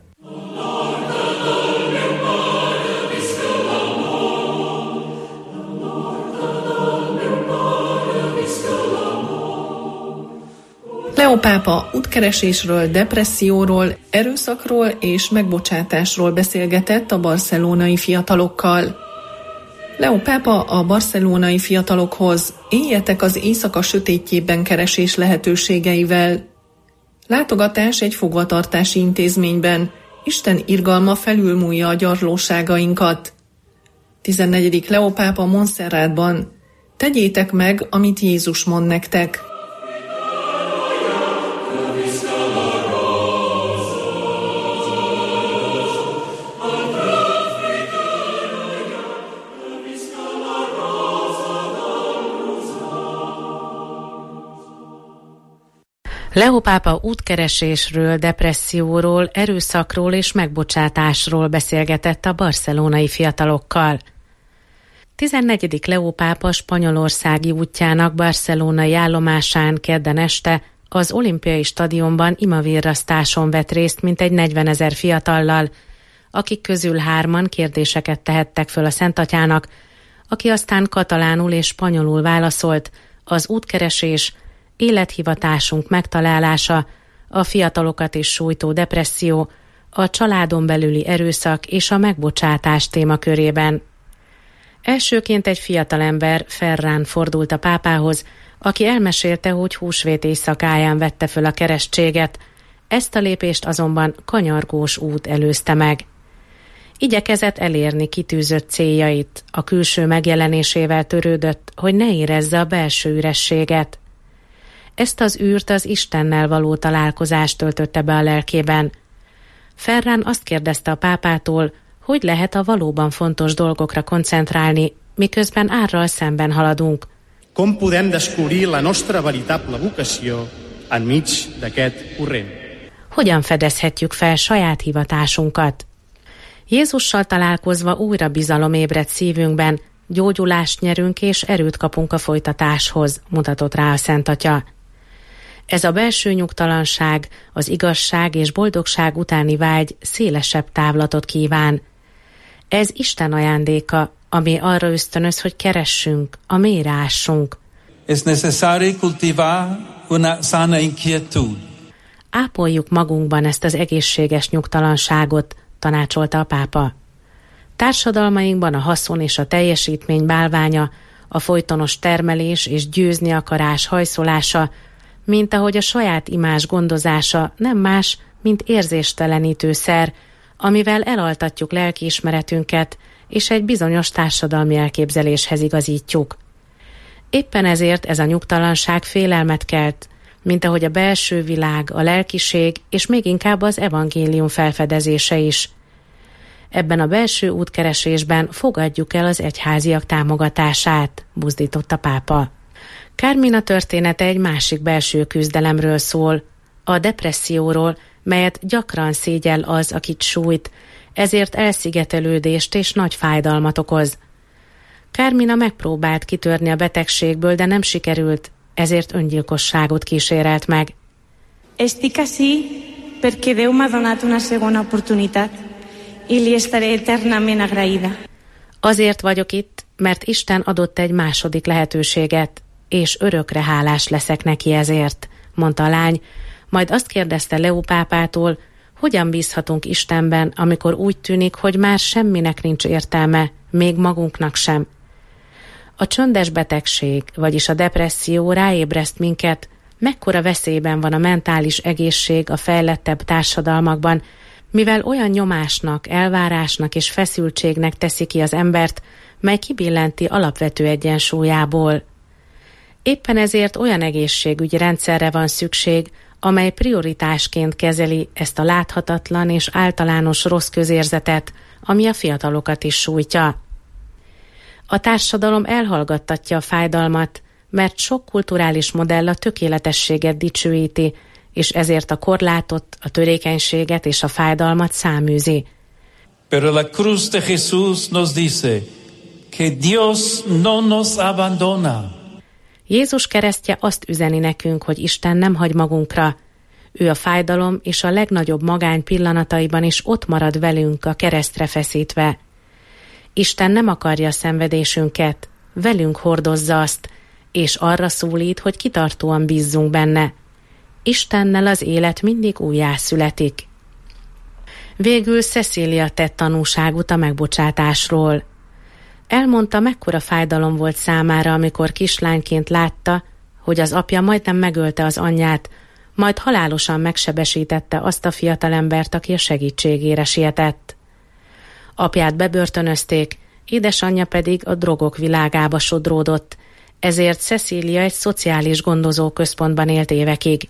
Leó pápa útkeresésről, depresszióról, erőszakról és megbocsátásról beszélgetett a barcelonai fiatalokkal. Leó pápa a barcelonai fiatalokhoz: éljetek az éjszaka sötétjében keresés lehetőségeivel. Látogatás egy fogvatartási intézményben. Isten irgalma felülmúlja a gyarlóságainkat. 14. Leó pápa Montserratban: tegyétek meg, amit Jézus mond nektek. Leó pápa útkeresésről, depresszióról, erőszakról és megbocsátásról beszélgetett a barcelonai fiatalokkal. 14. Leó pápa spanyolországi útjának barcelonai állomásán kedden este az olimpiai stadionban imavirrasztáson vett részt mintegy 40 000 fiatallal, akik közül 3-an kérdéseket tehettek föl a Szentatyának, aki aztán katalánul és spanyolul válaszolt: az útkeresés, élethivatásunk megtalálása, a fiatalokat is sújtó depresszió, a családon belüli erőszak és a megbocsátás témakörében. Elsőként egy fiatalember, Ferran, fordult a pápához, aki elmesélte, hogy húsvét éjszakáján vette föl a keresztséget, ezt a lépést azonban kanyargós út előzte meg. Igyekezett elérni kitűzött céljait, a külső megjelenésével törődött, hogy ne érezze a belső ürességet. Ezt az űrt az Istennel való találkozást töltötte be a lelkében. Ferran azt kérdezte a pápától, hogy lehet a valóban fontos dolgokra koncentrálni, miközben árral szemben haladunk. Com podem descobrir la nostra veritable vocació enmig d'aquest corrent? Hogyan fedezhetjük fel saját hivatásunkat? Jézussal találkozva újra bizalom ébredt szívünkben, gyógyulást nyerünk és erőt kapunk a folytatáshoz, mutatott rá a Szentatya. Ez a belső nyugtalanság, az igazság és boldogság utáni vágy szélesebb távlatot kíván. Ez Isten ajándéka, ami arra ösztönöz, hogy keressünk, a mélyre ássunk. Es necesario cultivar una sana inquietud. Ápoljuk magunkban ezt az egészséges nyugtalanságot, tanácsolta a pápa. Társadalmainkban a haszon és a teljesítmény bálványa, a folytonos termelés és győzni akarás hajszolása, mint ahogy a saját imázs gondozása nem más, mint érzéstelenítő szer, amivel elaltatjuk lelkiismeretünket, és egy bizonyos társadalmi elképzeléshez igazítjuk. Éppen ezért ez a nyugtalanság félelmet kelt, mint ahogy a belső világ, a lelkiség és még inkább az evangélium felfedezése is. Ebben a belső útkeresésben fogadjuk el az egyháziak támogatását, buzdított a pápa. Carmina története egy másik belső küzdelemről szól, a depresszióról, melyet gyakran szégyell az, akit sújt, ezért elszigetelődést és nagy fájdalmat okoz. Carmina megpróbált kitörni a betegségből, de nem sikerült, ezért öngyilkosságot kísérelt meg. Estic así perquè Déu m'ha donat una segona oportunitat i li estaré eternament agraïda. Azért vagyok itt, mert Isten adott egy második lehetőséget, és örökre hálás leszek neki ezért, mondta a lány, majd azt kérdezte Leó pápától, Hogyan bízhatunk Istenben, amikor úgy tűnik, hogy már semminek nincs értelme, még magunknak sem? A csöndes betegség, vagyis a depresszió ráébreszt minket, mekkora veszélyben van a mentális egészség a fejlettebb társadalmakban, mivel olyan nyomásnak, elvárásnak és feszültségnek teszi ki az embert, mely kibillenti alapvető egyensúlyából. Éppen ezért olyan egészségügyi rendszerre van szükség, amely prioritásként kezeli ezt a láthatatlan és általános rossz közérzetet, ami a fiatalokat is sújtja. A társadalom elhallgattatja a fájdalmat, mert sok kulturális modell a tökéletességet dicsőíti, és ezért a korlátot, a törékenységet és a fájdalmat száműzi. Pero la cruz de Jesús nos dice que Dios no nos abandona. Jézus keresztje azt üzeni nekünk, hogy Isten nem hagy magunkra. Ő a fájdalom és a legnagyobb magány pillanataiban is ott marad velünk a keresztre feszítve. Isten nem akarja a szenvedésünket, velünk hordozza azt, és arra szólít, hogy kitartóan bízzunk benne. Istennel az élet mindig újjászületik. Végül Cecília tett tanúságot a megbocsátásról. Elmondta, mekkora fájdalom volt számára, amikor kislányként látta, hogy az apja majdnem megölte az anyját, majd halálosan megsebesítette azt a fiatalembert, aki a segítségére sietett. Apját bebörtönözték, édesanyja pedig a drogok világába sodródott, ezért Cecília egy szociális gondozó központban élt évekig.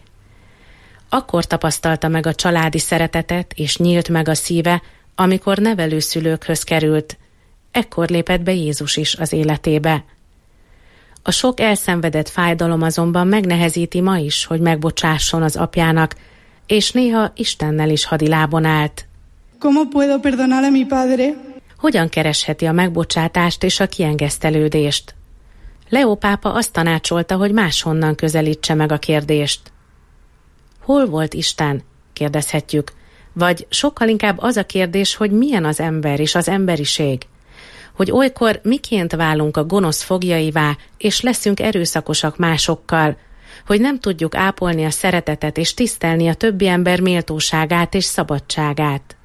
Akkor tapasztalta meg a családi szeretetet, és nyílt meg a szíve, amikor nevelőszülőkhöz került. Ekkor lépett be Jézus is az életébe. A sok elszenvedett fájdalom azonban megnehezíti ma is, hogy megbocsásson az apjának, és néha Istennel is hadilábon állt. ¿Cómo puedo perdonar a mi padre? Hogyan keresheti a megbocsátást és a kiengesztelődést? Leó pápa azt tanácsolta, hogy máshonnan közelítse meg a kérdést. Hol volt Isten? Kérdezhetjük. Vagy sokkal inkább az a kérdés, hogy milyen az ember és az emberiség. Hogy olykor miként válunk a gonosz foglyaivá, és leszünk erőszakosak másokkal, hogy nem tudjuk ápolni a szeretetet és tisztelni a többi ember méltóságát és szabadságát.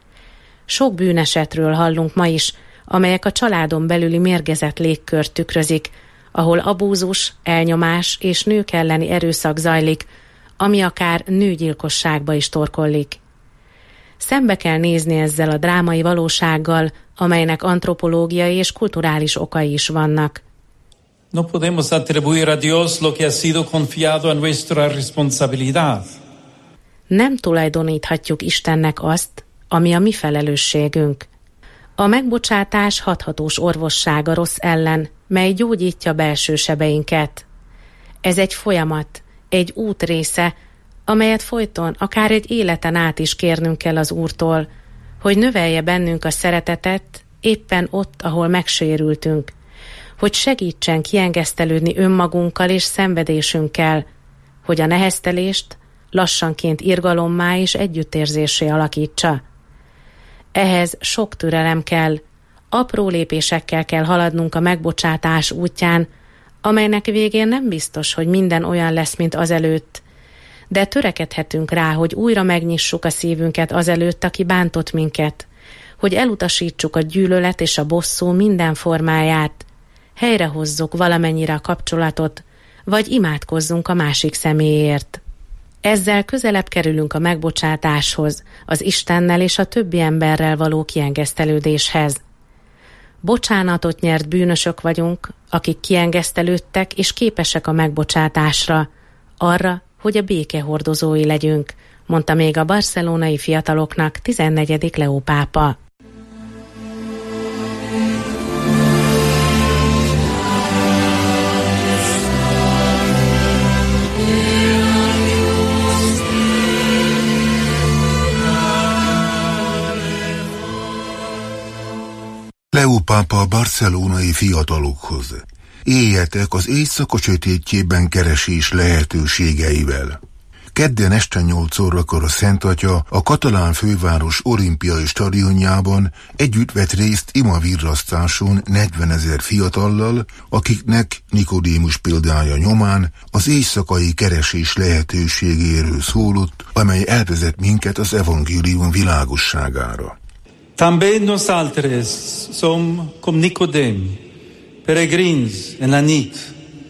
Sok bűnesetről hallunk ma is, amelyek a családon belüli mérgezett légkört tükrözik, ahol abúzus, elnyomás és nők elleni erőszak zajlik, ami akár nőgyilkosságba is torkollik. Szembe kell nézni ezzel a drámai valósággal, amelynek antropológiai és kulturális okai is vannak. No podemos atribuir a Dios lo que ha sido confiado a nuestra responsabilidad. Nem tulajdoníthatjuk Istennek azt, ami a mi felelősségünk. A megbocsátás hathatós orvosság a rossz ellen, mely gyógyítja belső sebeinket. Ez egy folyamat, egy út része, amelyet folyton, akár egy életen át is kérnünk kell az Úrtól, hogy növelje bennünk a szeretetet éppen ott, ahol megsérültünk, hogy segítsen kiengesztelődni önmagunkkal és szenvedésünkkel, hogy a neheztelést lassanként irgalommá és együttérzésé alakítsa. Ehhez sok türelem kell, apró lépésekkel kell haladnunk a megbocsátás útján, amelynek végén nem biztos, hogy minden olyan lesz, mint azelőtt, de törekedhetünk rá, hogy újra megnyissuk a szívünket azelőtt, aki bántott minket, hogy elutasítsuk a gyűlölet és a bosszú minden formáját, helyrehozzuk valamennyire a kapcsolatot, vagy imádkozzunk a másik személyért. Ezzel közelebb kerülünk a megbocsátáshoz, az Istennel és a többi emberrel való kiengesztelődéshez. Bocsánatot nyert bűnösök vagyunk, akik kiengesztelődtek és képesek a megbocsátásra, arra, hogy a béke hordozói legyünk, mondta még a barcelonai fiataloknak 14. Leó pápa. Leó pápa a barcelonai fiatalokhoz. Éljetek az éjszaka sötétjében keresés lehetőségeivel. Kedden este 8 órakor a Szent Atya a katalán főváros olimpiai stadionjában együtt vett részt imavirrasztáson 40 000 fiatallal, akiknek Nikodémus példája nyomán az éjszakai keresés lehetőségéről szólott, amely elvezet minket az evangélium világosságára. Também nosaltres som com Nicodem, peregrins en la nit.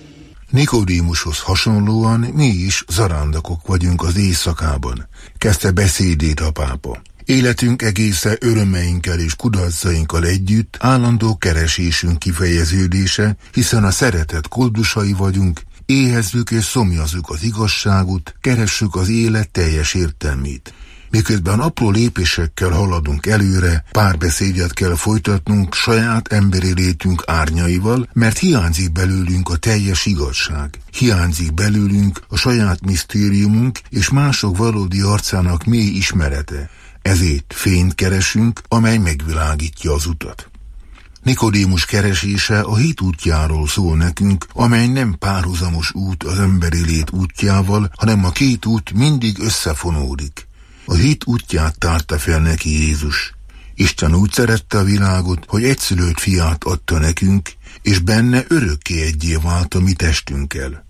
Nikodémushoz hasonlóan mi is zarándokok vagyunk az éjszakában, kezdte beszédét a pápa. Életünk egészen örömeinkkel és kudarcainkkal együtt állandó keresésünk kifejeződése, hiszen a szeretet koldusai vagyunk, éhezzük és szomjazzuk az igazságot, keressük az élet teljes értelmét. Miközben apró lépésekkel haladunk előre, párbeszédet kell folytatnunk saját emberi létünk árnyaival, mert hiányzik belőlünk a teljes igazság. Hiányzik belőlünk a saját misztériumunk és mások valódi arcának mély ismerete. Ezért fényt keresünk, amely megvilágítja az utat. Nikodémus keresése a hit útjáról szól nekünk, amely nem párhuzamos út az emberi lét útjával, hanem a két út mindig összefonódik. A hit útját tárta fel neki Jézus. Isten úgy szerette a világot, hogy egyszülött fiát adta nekünk, és benne örökké egyé vált a mi testünkkel.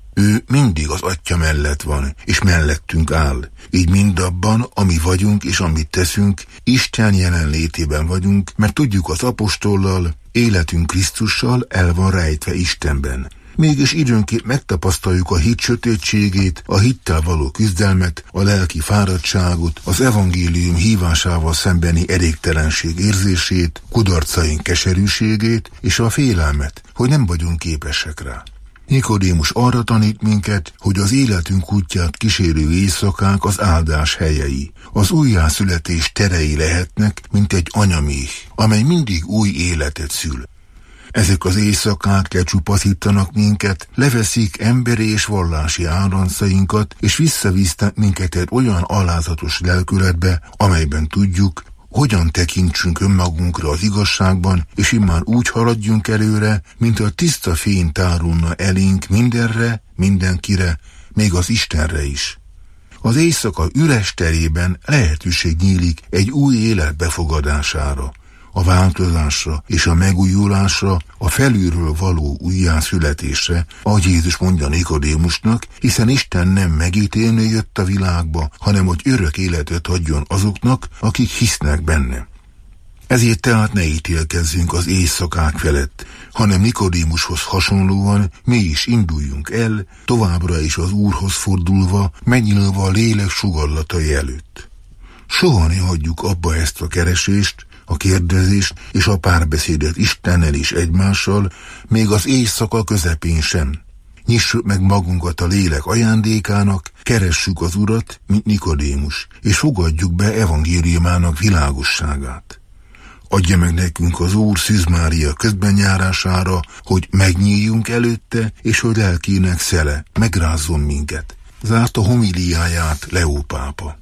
Ő mindig az Atya mellett van, és mellettünk áll. Így mindabban, ami vagyunk és amit teszünk, Isten jelenlétében vagyunk, mert tudjuk az apostollal, életünk Krisztussal el van rejtve Istenben. Mégis időnként megtapasztaljuk a hit sötétségét, a hittel való küzdelmet, a lelki fáradtságot, az evangélium hívásával szembeni elégtelenség érzését, kudarcaink keserűségét és a félelmet, hogy nem vagyunk képesek rá. Nikodémus arra tanít minket, hogy az életünk útját kísérő éjszakák az áldás helyei. Az újjászületés terei lehetnek, mint egy anyaméh, amely mindig új életet szül. Ezek az éjszakák lecsupaszítanak minket, leveszik emberi és vallási árancainkat, és visszavisznek minket egy olyan alázatos lelkületbe, amelyben tudjuk, hogyan tekintsünk önmagunkra az igazságban, és immár úgy haladjunk előre, mint a tiszta fény tárulna elénk mindenre, mindenkire, még az Istenre is. Az éjszaka üres terében lehetőség nyílik egy új élet befogadására, a változásra és a megújulásra, a felülről való újjászületésre, ahogy Jézus mondja Nikodémusnak, hiszen Isten nem megítélni jött a világba, hanem hogy örök életet adjon azoknak, akik hisznek benne. Ezért tehát ne ítélkezzünk az éjszakák felett, hanem Nikodémushoz hasonlóan mi is induljunk el, továbbra is az Úrhoz fordulva, megnyílva a lélek sugallatai előtt. Soha ne hagyjuk abba ezt a keresést, a kérdezést és a párbeszédet Istennel és egymással, még az éjszaka közepén sem. Nyissuk meg magunkat a lélek ajándékának, keressük az Urat, mint Nikodémus, és fogadjuk be evangéliumának világosságát. Adja meg nekünk az Úr Szűz Mária közbenjárására, hogy megnyíljunk előtte, és hogy lelkének szele megrázzon minket. Zárta homiliáját Leó pápa.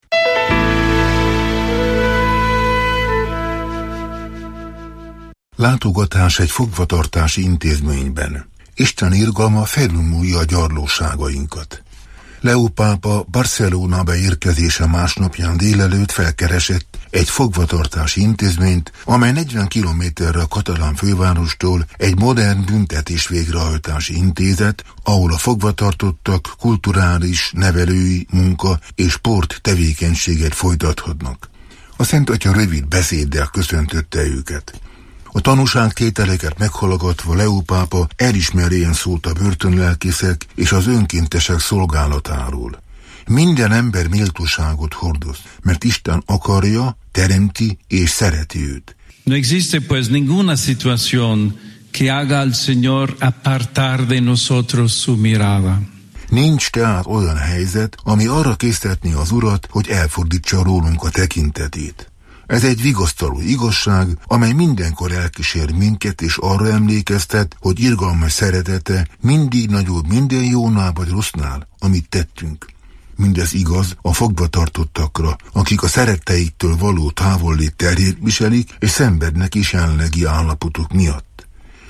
Látogatás egy fogvatartási intézményben. Isten irgalma felülmúlja a gyarlóságainkat. Leó pápa Barcelonába érkezése másnapján délelőtt felkeresett egy fogvatartási intézményt, amely 40 kilométerre a katalán fővárostól egy modern büntetés végrehajtási intézet, ahol a fogvatartottak kulturális, nevelői, munka és sport tevékenységet folytathatnak. A Szent Atya rövid beszéddel köszöntötte őket. A tanúságtételeket meghallgatva Leó pápa elismerően szólt a börtönlelkészek és az önkéntesek szolgálatáról. Minden ember méltóságot hordoz, mert Isten akarja, teremti és szereti őt. No existe pues ninguna situación que haga al Señor apartar de nosotros su mirada. Nincs tehát olyan helyzet, ami arra késztetné az Urat, hogy elfordítsa rólunk a tekintetét. Ez egy vigasztaló igazság, amely mindenkor elkísér minket, és arra emlékeztet, hogy irgalmas szeretete mindig nagyobb minden jónál vagy rossznál, amit tettünk. Mindez igaz a fogvatartottakra, akik a szeretteiktől való távollét terhét viselik, és szenvednek is jelenlegi állapotok miatt.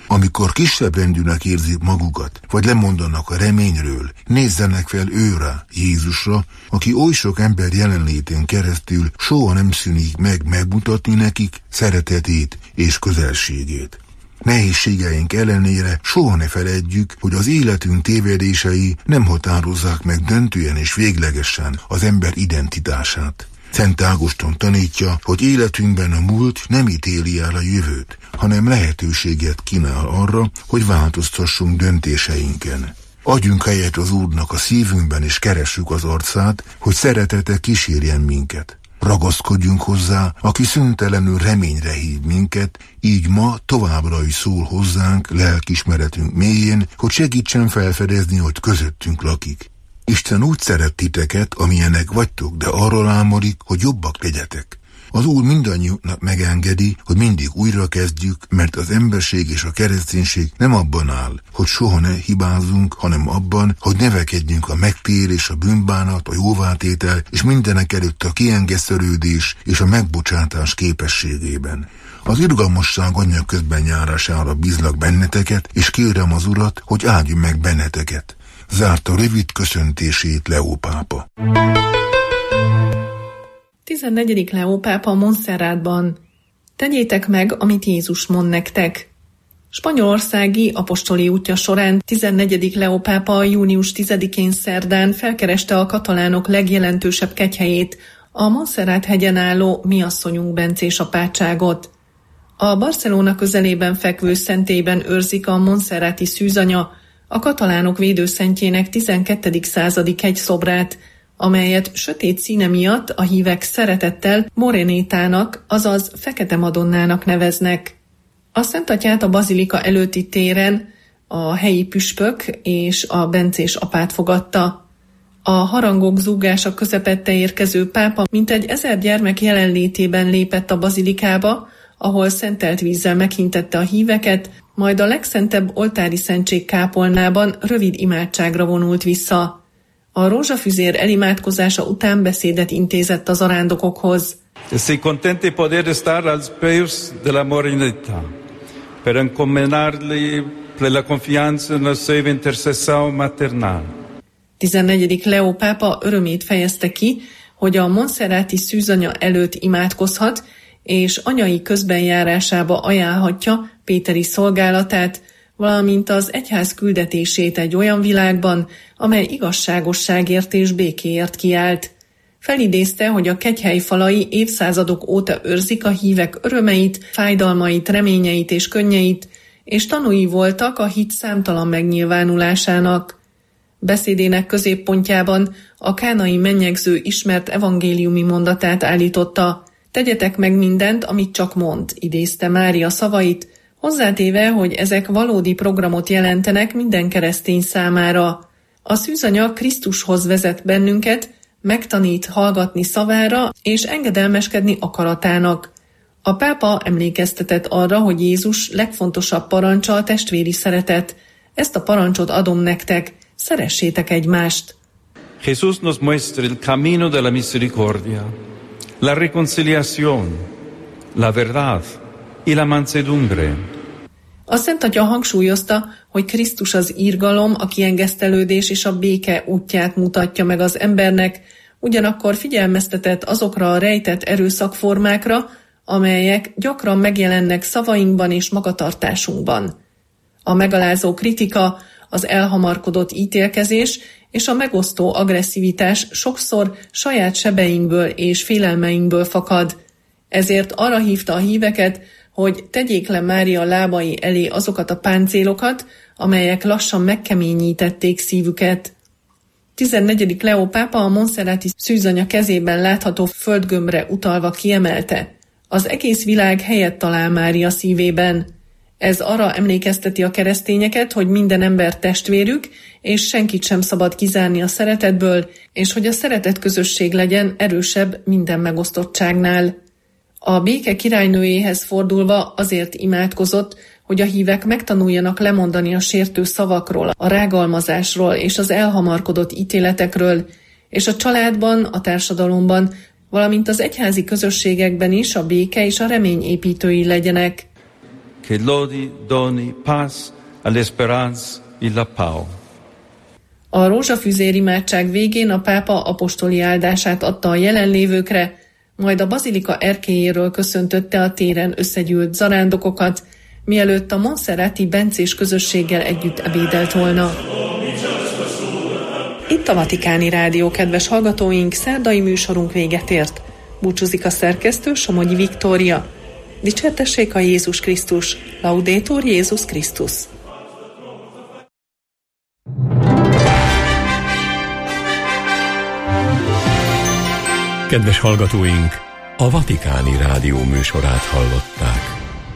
Amikor kisebb rendűnek érzik magukat, vagy lemondanak a reményről, nézzenek fel őre, Jézusra, aki oly sok ember jelenlétén keresztül soha nem szűnik meg megmutatni nekik szeretetét és közelségét. Nehézségeink ellenére soha ne feledjük, hogy az életünk tévedései nem határozzák meg döntően és véglegesen az ember identitását. Szent Ágoston tanítja, hogy életünkben a múlt nem ítéli el a jövőt, hanem lehetőséget kínál arra, hogy változtassunk döntéseinken. Adjunk helyet az Úrnak a szívünkben, és keressük az arcát, hogy szeretete kísérjen minket. Ragaszkodjunk hozzá, aki szüntelenül reményre hív minket, így ma továbbra is szól hozzánk lelkiismeretünk mélyén, hogy segítsen felfedezni, hogy közöttünk lakik. Isten úgy szeret titeket, amilyenek vagytok, de arra álmodik, hogy jobbak legyetek. Az Úr mindannyiunknak megengedi, hogy mindig újra kezdjük, mert az emberség és a kereszténység nem abban áll, hogy soha ne hibázzunk, hanem abban, hogy nevekedjünk a megtérés, a bűnbánat, a jóvátétel és mindenek előtt a kiengesztelődés és a megbocsátás képességében. Az irgalmasság anyag közben járására bízlak benneteket, és kérem az Urat, hogy áldjon meg benneteket. Zárta rövid köszöntését Leó pápa. 14. Leó pápa Montserratban. Tegyétek meg, amit Jézus mond nektek. Spanyolországi apostoli útja során 14. Leó pápa június 10-én szerdán felkereste a katalánok legjelentősebb kegyhelyét, a Montserrat hegyen álló Mi asszonyunk bencés apátságot. A Barcelona közelében fekvő szentélyben őrzik a Montserrati szűzanya, a katalánok védőszentjének 12. századi kegyszobrát, amelyet sötét színe miatt a hívek szeretettel Morenétának, azaz Fekete Madonnának neveznek. A Szentatyát a bazilika előtti téren a helyi püspök és a bencés apát fogadta. A harangok zúgása közepette érkező pápa mintegy 1000 gyermek jelenlétében lépett a bazilikába, ahol szentelt vízzel meghintette a híveket, majd a legszentebb oltári szentség kápolnában rövid imádságra vonult vissza. A rózsafüzér elimádkozása után beszédet intézett az arándokokhoz. Estoy contento de poder estar als pies de la Morenita, per encomendarle la confianza en la sua intercessão maternal. 14. Leó pápa örömét fejezte ki, hogy a Montserrati szűzanya előtt imádkozhat, és anyai közbenjárásába ajánlhatja péteri szolgálatát, valamint az egyház küldetését egy olyan világban, amely igazságosságért és békéért kiállt. Felidézte, hogy a kegyhely falai évszázadok óta őrzik a hívek örömeit, fájdalmait, reményeit és könnyeit, és tanúi voltak a hit számtalan megnyilvánulásának. Beszédének középpontjában a kánai mennyegző ismert evangéliumi mondatát állította: tegyetek meg mindent, amit csak mond, idézte Mária szavait, hozzátéve, hogy ezek valódi programot jelentenek minden keresztény számára. A szűzanya Krisztushoz vezet bennünket, megtanít hallgatni szavára és engedelmeskedni akaratának. A pápa emlékeztetett arra, hogy Jézus legfontosabb parancsa a testvéri szeretet. Ezt a parancsot adom nektek, szeressétek egymást. Jesús nos muestra el camino de la misericordia, la reconciliación, la verdad y la mansedumbre. A Szent Atya hangsúlyozta, hogy Krisztus az irgalom, a kiengesztelődés és a béke útját mutatja meg az embernek, ugyanakkor figyelmeztetett azokra a rejtett erőszakformákra, amelyek gyakran megjelennek szavainkban és magatartásunkban. A megalázó kritika, az elhamarkodott ítélkezés és a megosztó agresszivitás sokszor saját sebeinkből és félelmeinkből fakad. Ezért arra hívta a híveket, hogy tegyék le Mária lábai elé azokat a páncélokat, amelyek lassan megkeményítették szívüket. 14. Leó pápa a Montserrati szűzanya kezében látható földgömbre utalva kiemelte: az egész világ helyet talál Mária szívében. Ez arra emlékezteti a keresztényeket, hogy minden ember testvérük, és senkit sem szabad kizárni a szeretetből, és hogy a szeretet közösség legyen erősebb minden megosztottságnál. A béke királynőjéhez fordulva azért imádkozott, hogy a hívek megtanuljanak lemondani a sértő szavakról, a rágalmazásról és az elhamarkodott ítéletekről, és a családban, a társadalomban, valamint az egyházi közösségekben is a béke és a remény építői legyenek. che lodi doni paz all'esperanza e la pau. A rózsafűzér imádság végén a pápa apostoli áldását adta a jelenlévőkre, majd a bazilika erkélyéről köszöntötte a téren összegyűlt zarándokokat, mielőtt a Monserrati bencés közösséggel együtt ebédelt volna. Itt a Vatikáni Rádió, kedves hallgatóink, szerdai műsorunk véget ért. Búcsúzik a szerkesztő, Somogyi Viktória. Dicsértessék a Jézus Krisztus, Laudetur Jézus Krisztus. Kedves hallgatóink, a Vatikáni Rádió műsorát hallották.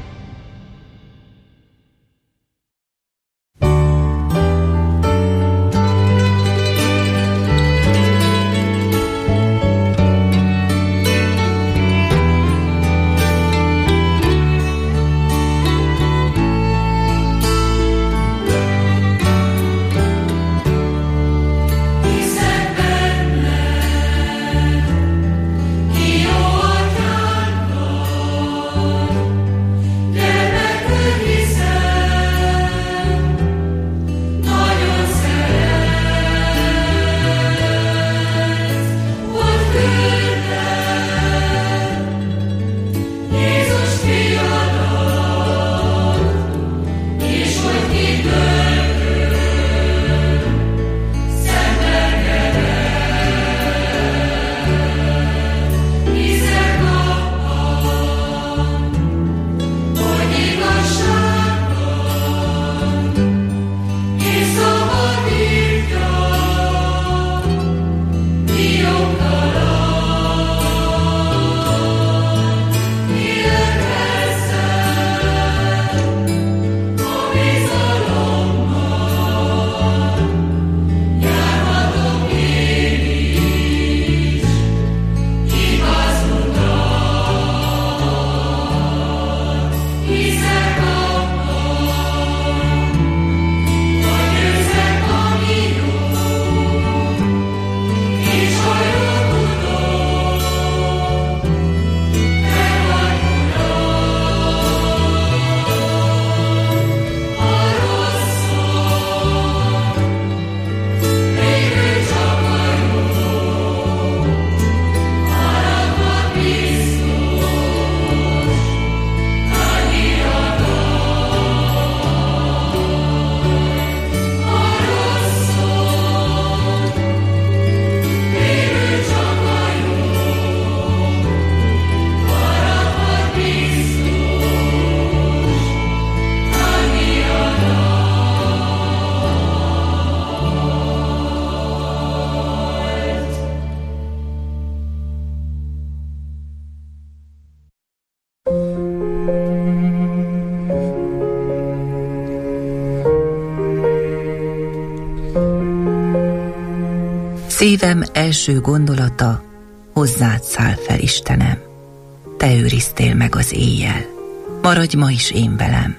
Szívem első gondolata, hozzád száll fel, Istenem. Te őriztél meg az éjjel, maradj ma is én velem.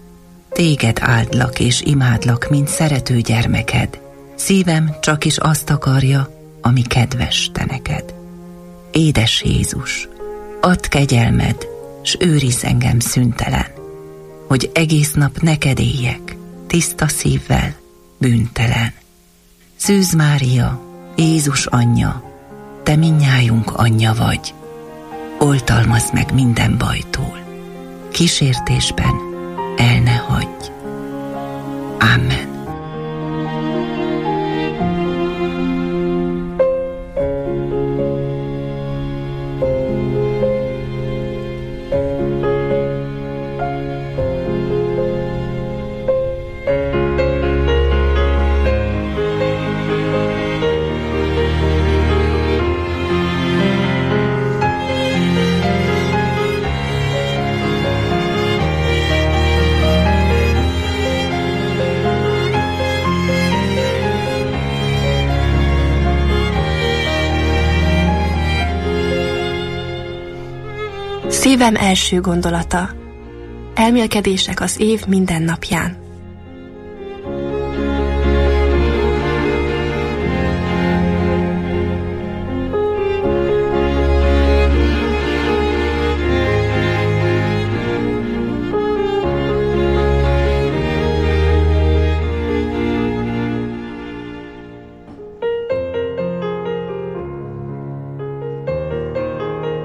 Téged áldlak és imádlak, mint szerető gyermeked. Szívem csak is azt akarja, ami kedves te neked. Édes Jézus, add kegyelmed, s őrizz engem szüntelen, hogy egész nap neked éljek, tiszta szívvel, bűntelen. Szűz Mária, Jézus anyja, te mindnyájunk anyja vagy. Oltalmazd meg minden bajtól, kísértésben el ne hagyj. Amen. Szívem első gondolata. Elmélkedések az év minden napján.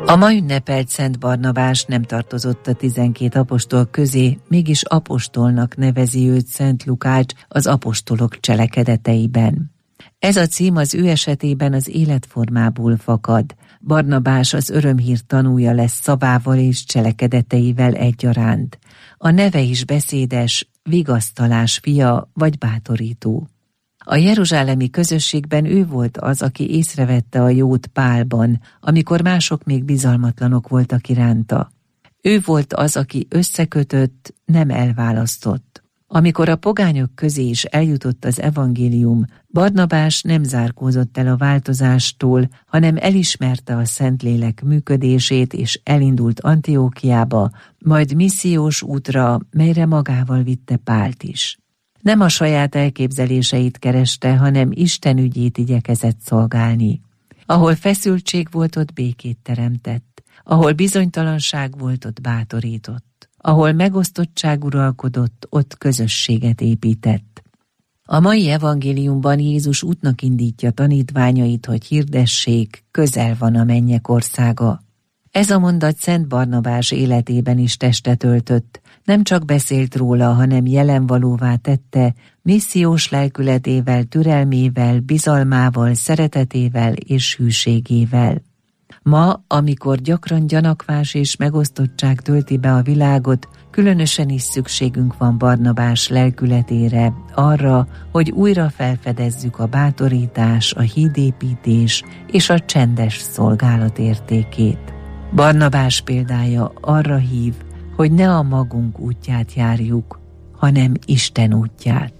A ma ünnepelt Szent Barnabás nem tartozott a 12 apostol közé, mégis apostolnak nevezi őt Szent Lukács az apostolok cselekedeteiben. Ez a cím az ő esetében az életformából fakad. Barnabás az örömhír tanúja lesz szavával és cselekedeteivel egyaránt. A neve is beszédes, vigasztalás fia vagy bátorító. A jeruzsálemi közösségben ő volt az, aki észrevette a jót Pálban, amikor mások még bizalmatlanok voltak iránta. Ő volt az, aki összekötött, nem elválasztott. Amikor a pogányok közé is eljutott az evangélium, Barnabás nem zárkózott el a változástól, hanem elismerte a Szentlélek működését és elindult Antiókiába, majd missziós útra, melyre magával vitte Pált is. Nem a saját elképzeléseit kereste, hanem Isten ügyét igyekezett szolgálni. Ahol feszültség volt, ott békét teremtett. Ahol bizonytalanság volt, ott bátorított. Ahol megosztottság uralkodott, ott közösséget épített. A mai evangéliumban Jézus útnak indítja tanítványait, hogy hirdessék, közel van a mennyek országa. Ez a mondat Szent Barnabás életében is testet öltött, nem csak beszélt róla, hanem jelenvalóvá tette, missziós lelkületével, türelmével, bizalmával, szeretetével és hűségével. Ma, amikor gyakran gyanakvás és megosztottság tölti be a világot, különösen is szükségünk van Barnabás lelkületére, arra, hogy újra felfedezzük a bátorítás, a hídépítés és a csendes szolgálat értékét. Barnabás példája arra hív, hogy ne a magunk útját járjuk, hanem Isten útját.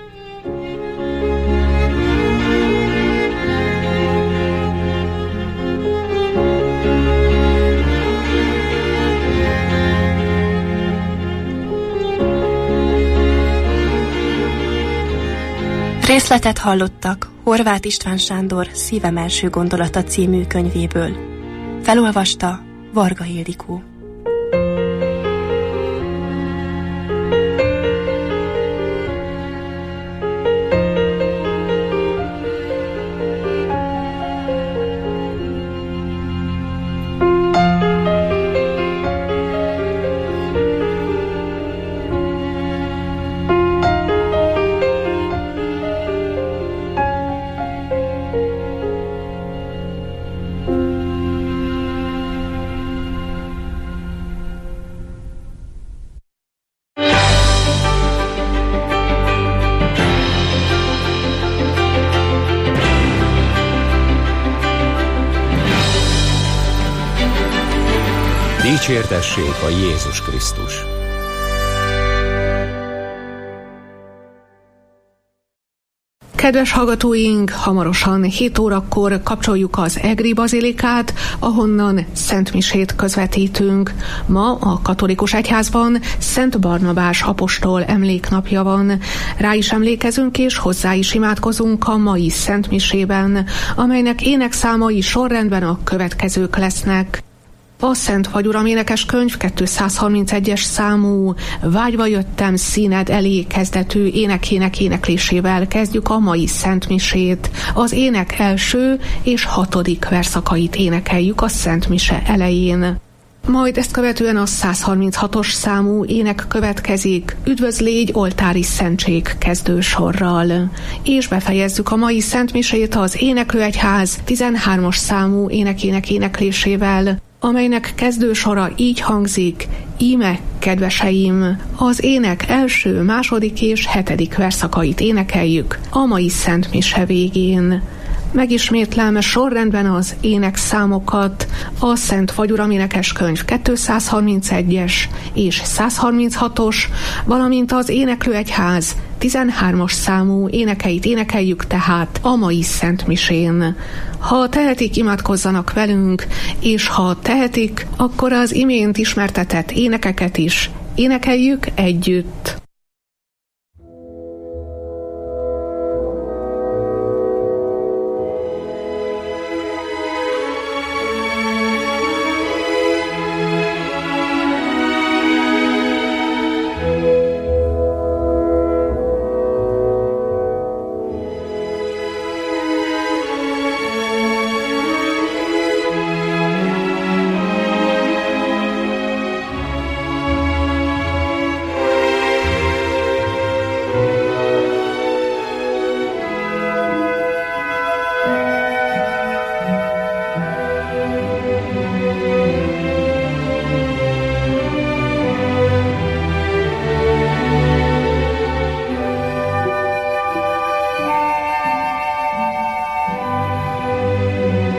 Részletet hallottak Horváth István Sándor Szívem első gondolata című könyvéből. Felolvasta Varga Ildikó. Dicsértessék a Jézus Krisztus! Kedves hallgatóink, hamarosan 7 órakor kapcsoljuk az Egri Bazilikát, ahonnan szentmisét közvetítünk. Ma a katolikus egyházban Szent Barnabás apostol emléknapja van. Rá is emlékezünk és hozzá is imádkozunk a mai szentmisében, amelynek énekszámai sorrendben a következők lesznek. A Szent Vagyuram énekeskönyv 231-es számú Vágyva jöttem színed elé kezdetű énekének éneklésével kezdjük a mai szentmisét. Az ének első és 6. verszakait énekeljük a szentmise elején. Majd ezt követően a 136-os számú ének következik, Üdvözlégy oltári szentség kezdősorral. És befejezzük a mai szentmisét az Éneklőegyház 13-as számú énekének éneklésével, amelynek kezdősora így hangzik: Íme, kedveseim, az ének első, második és 7. verszakait énekeljük a mai szentmise végén. Megismétlem sorrendben az énekszámokat: a Szent Vagyuram énekeskönyv 231-es és 136-os, valamint az Éneklőegyház 13-as számú énekeit énekeljük tehát a mai szentmisén. Ha tehetik, imádkozzanak velünk, és ha tehetik, akkor az imént ismertetett énekeket is énekeljük együtt.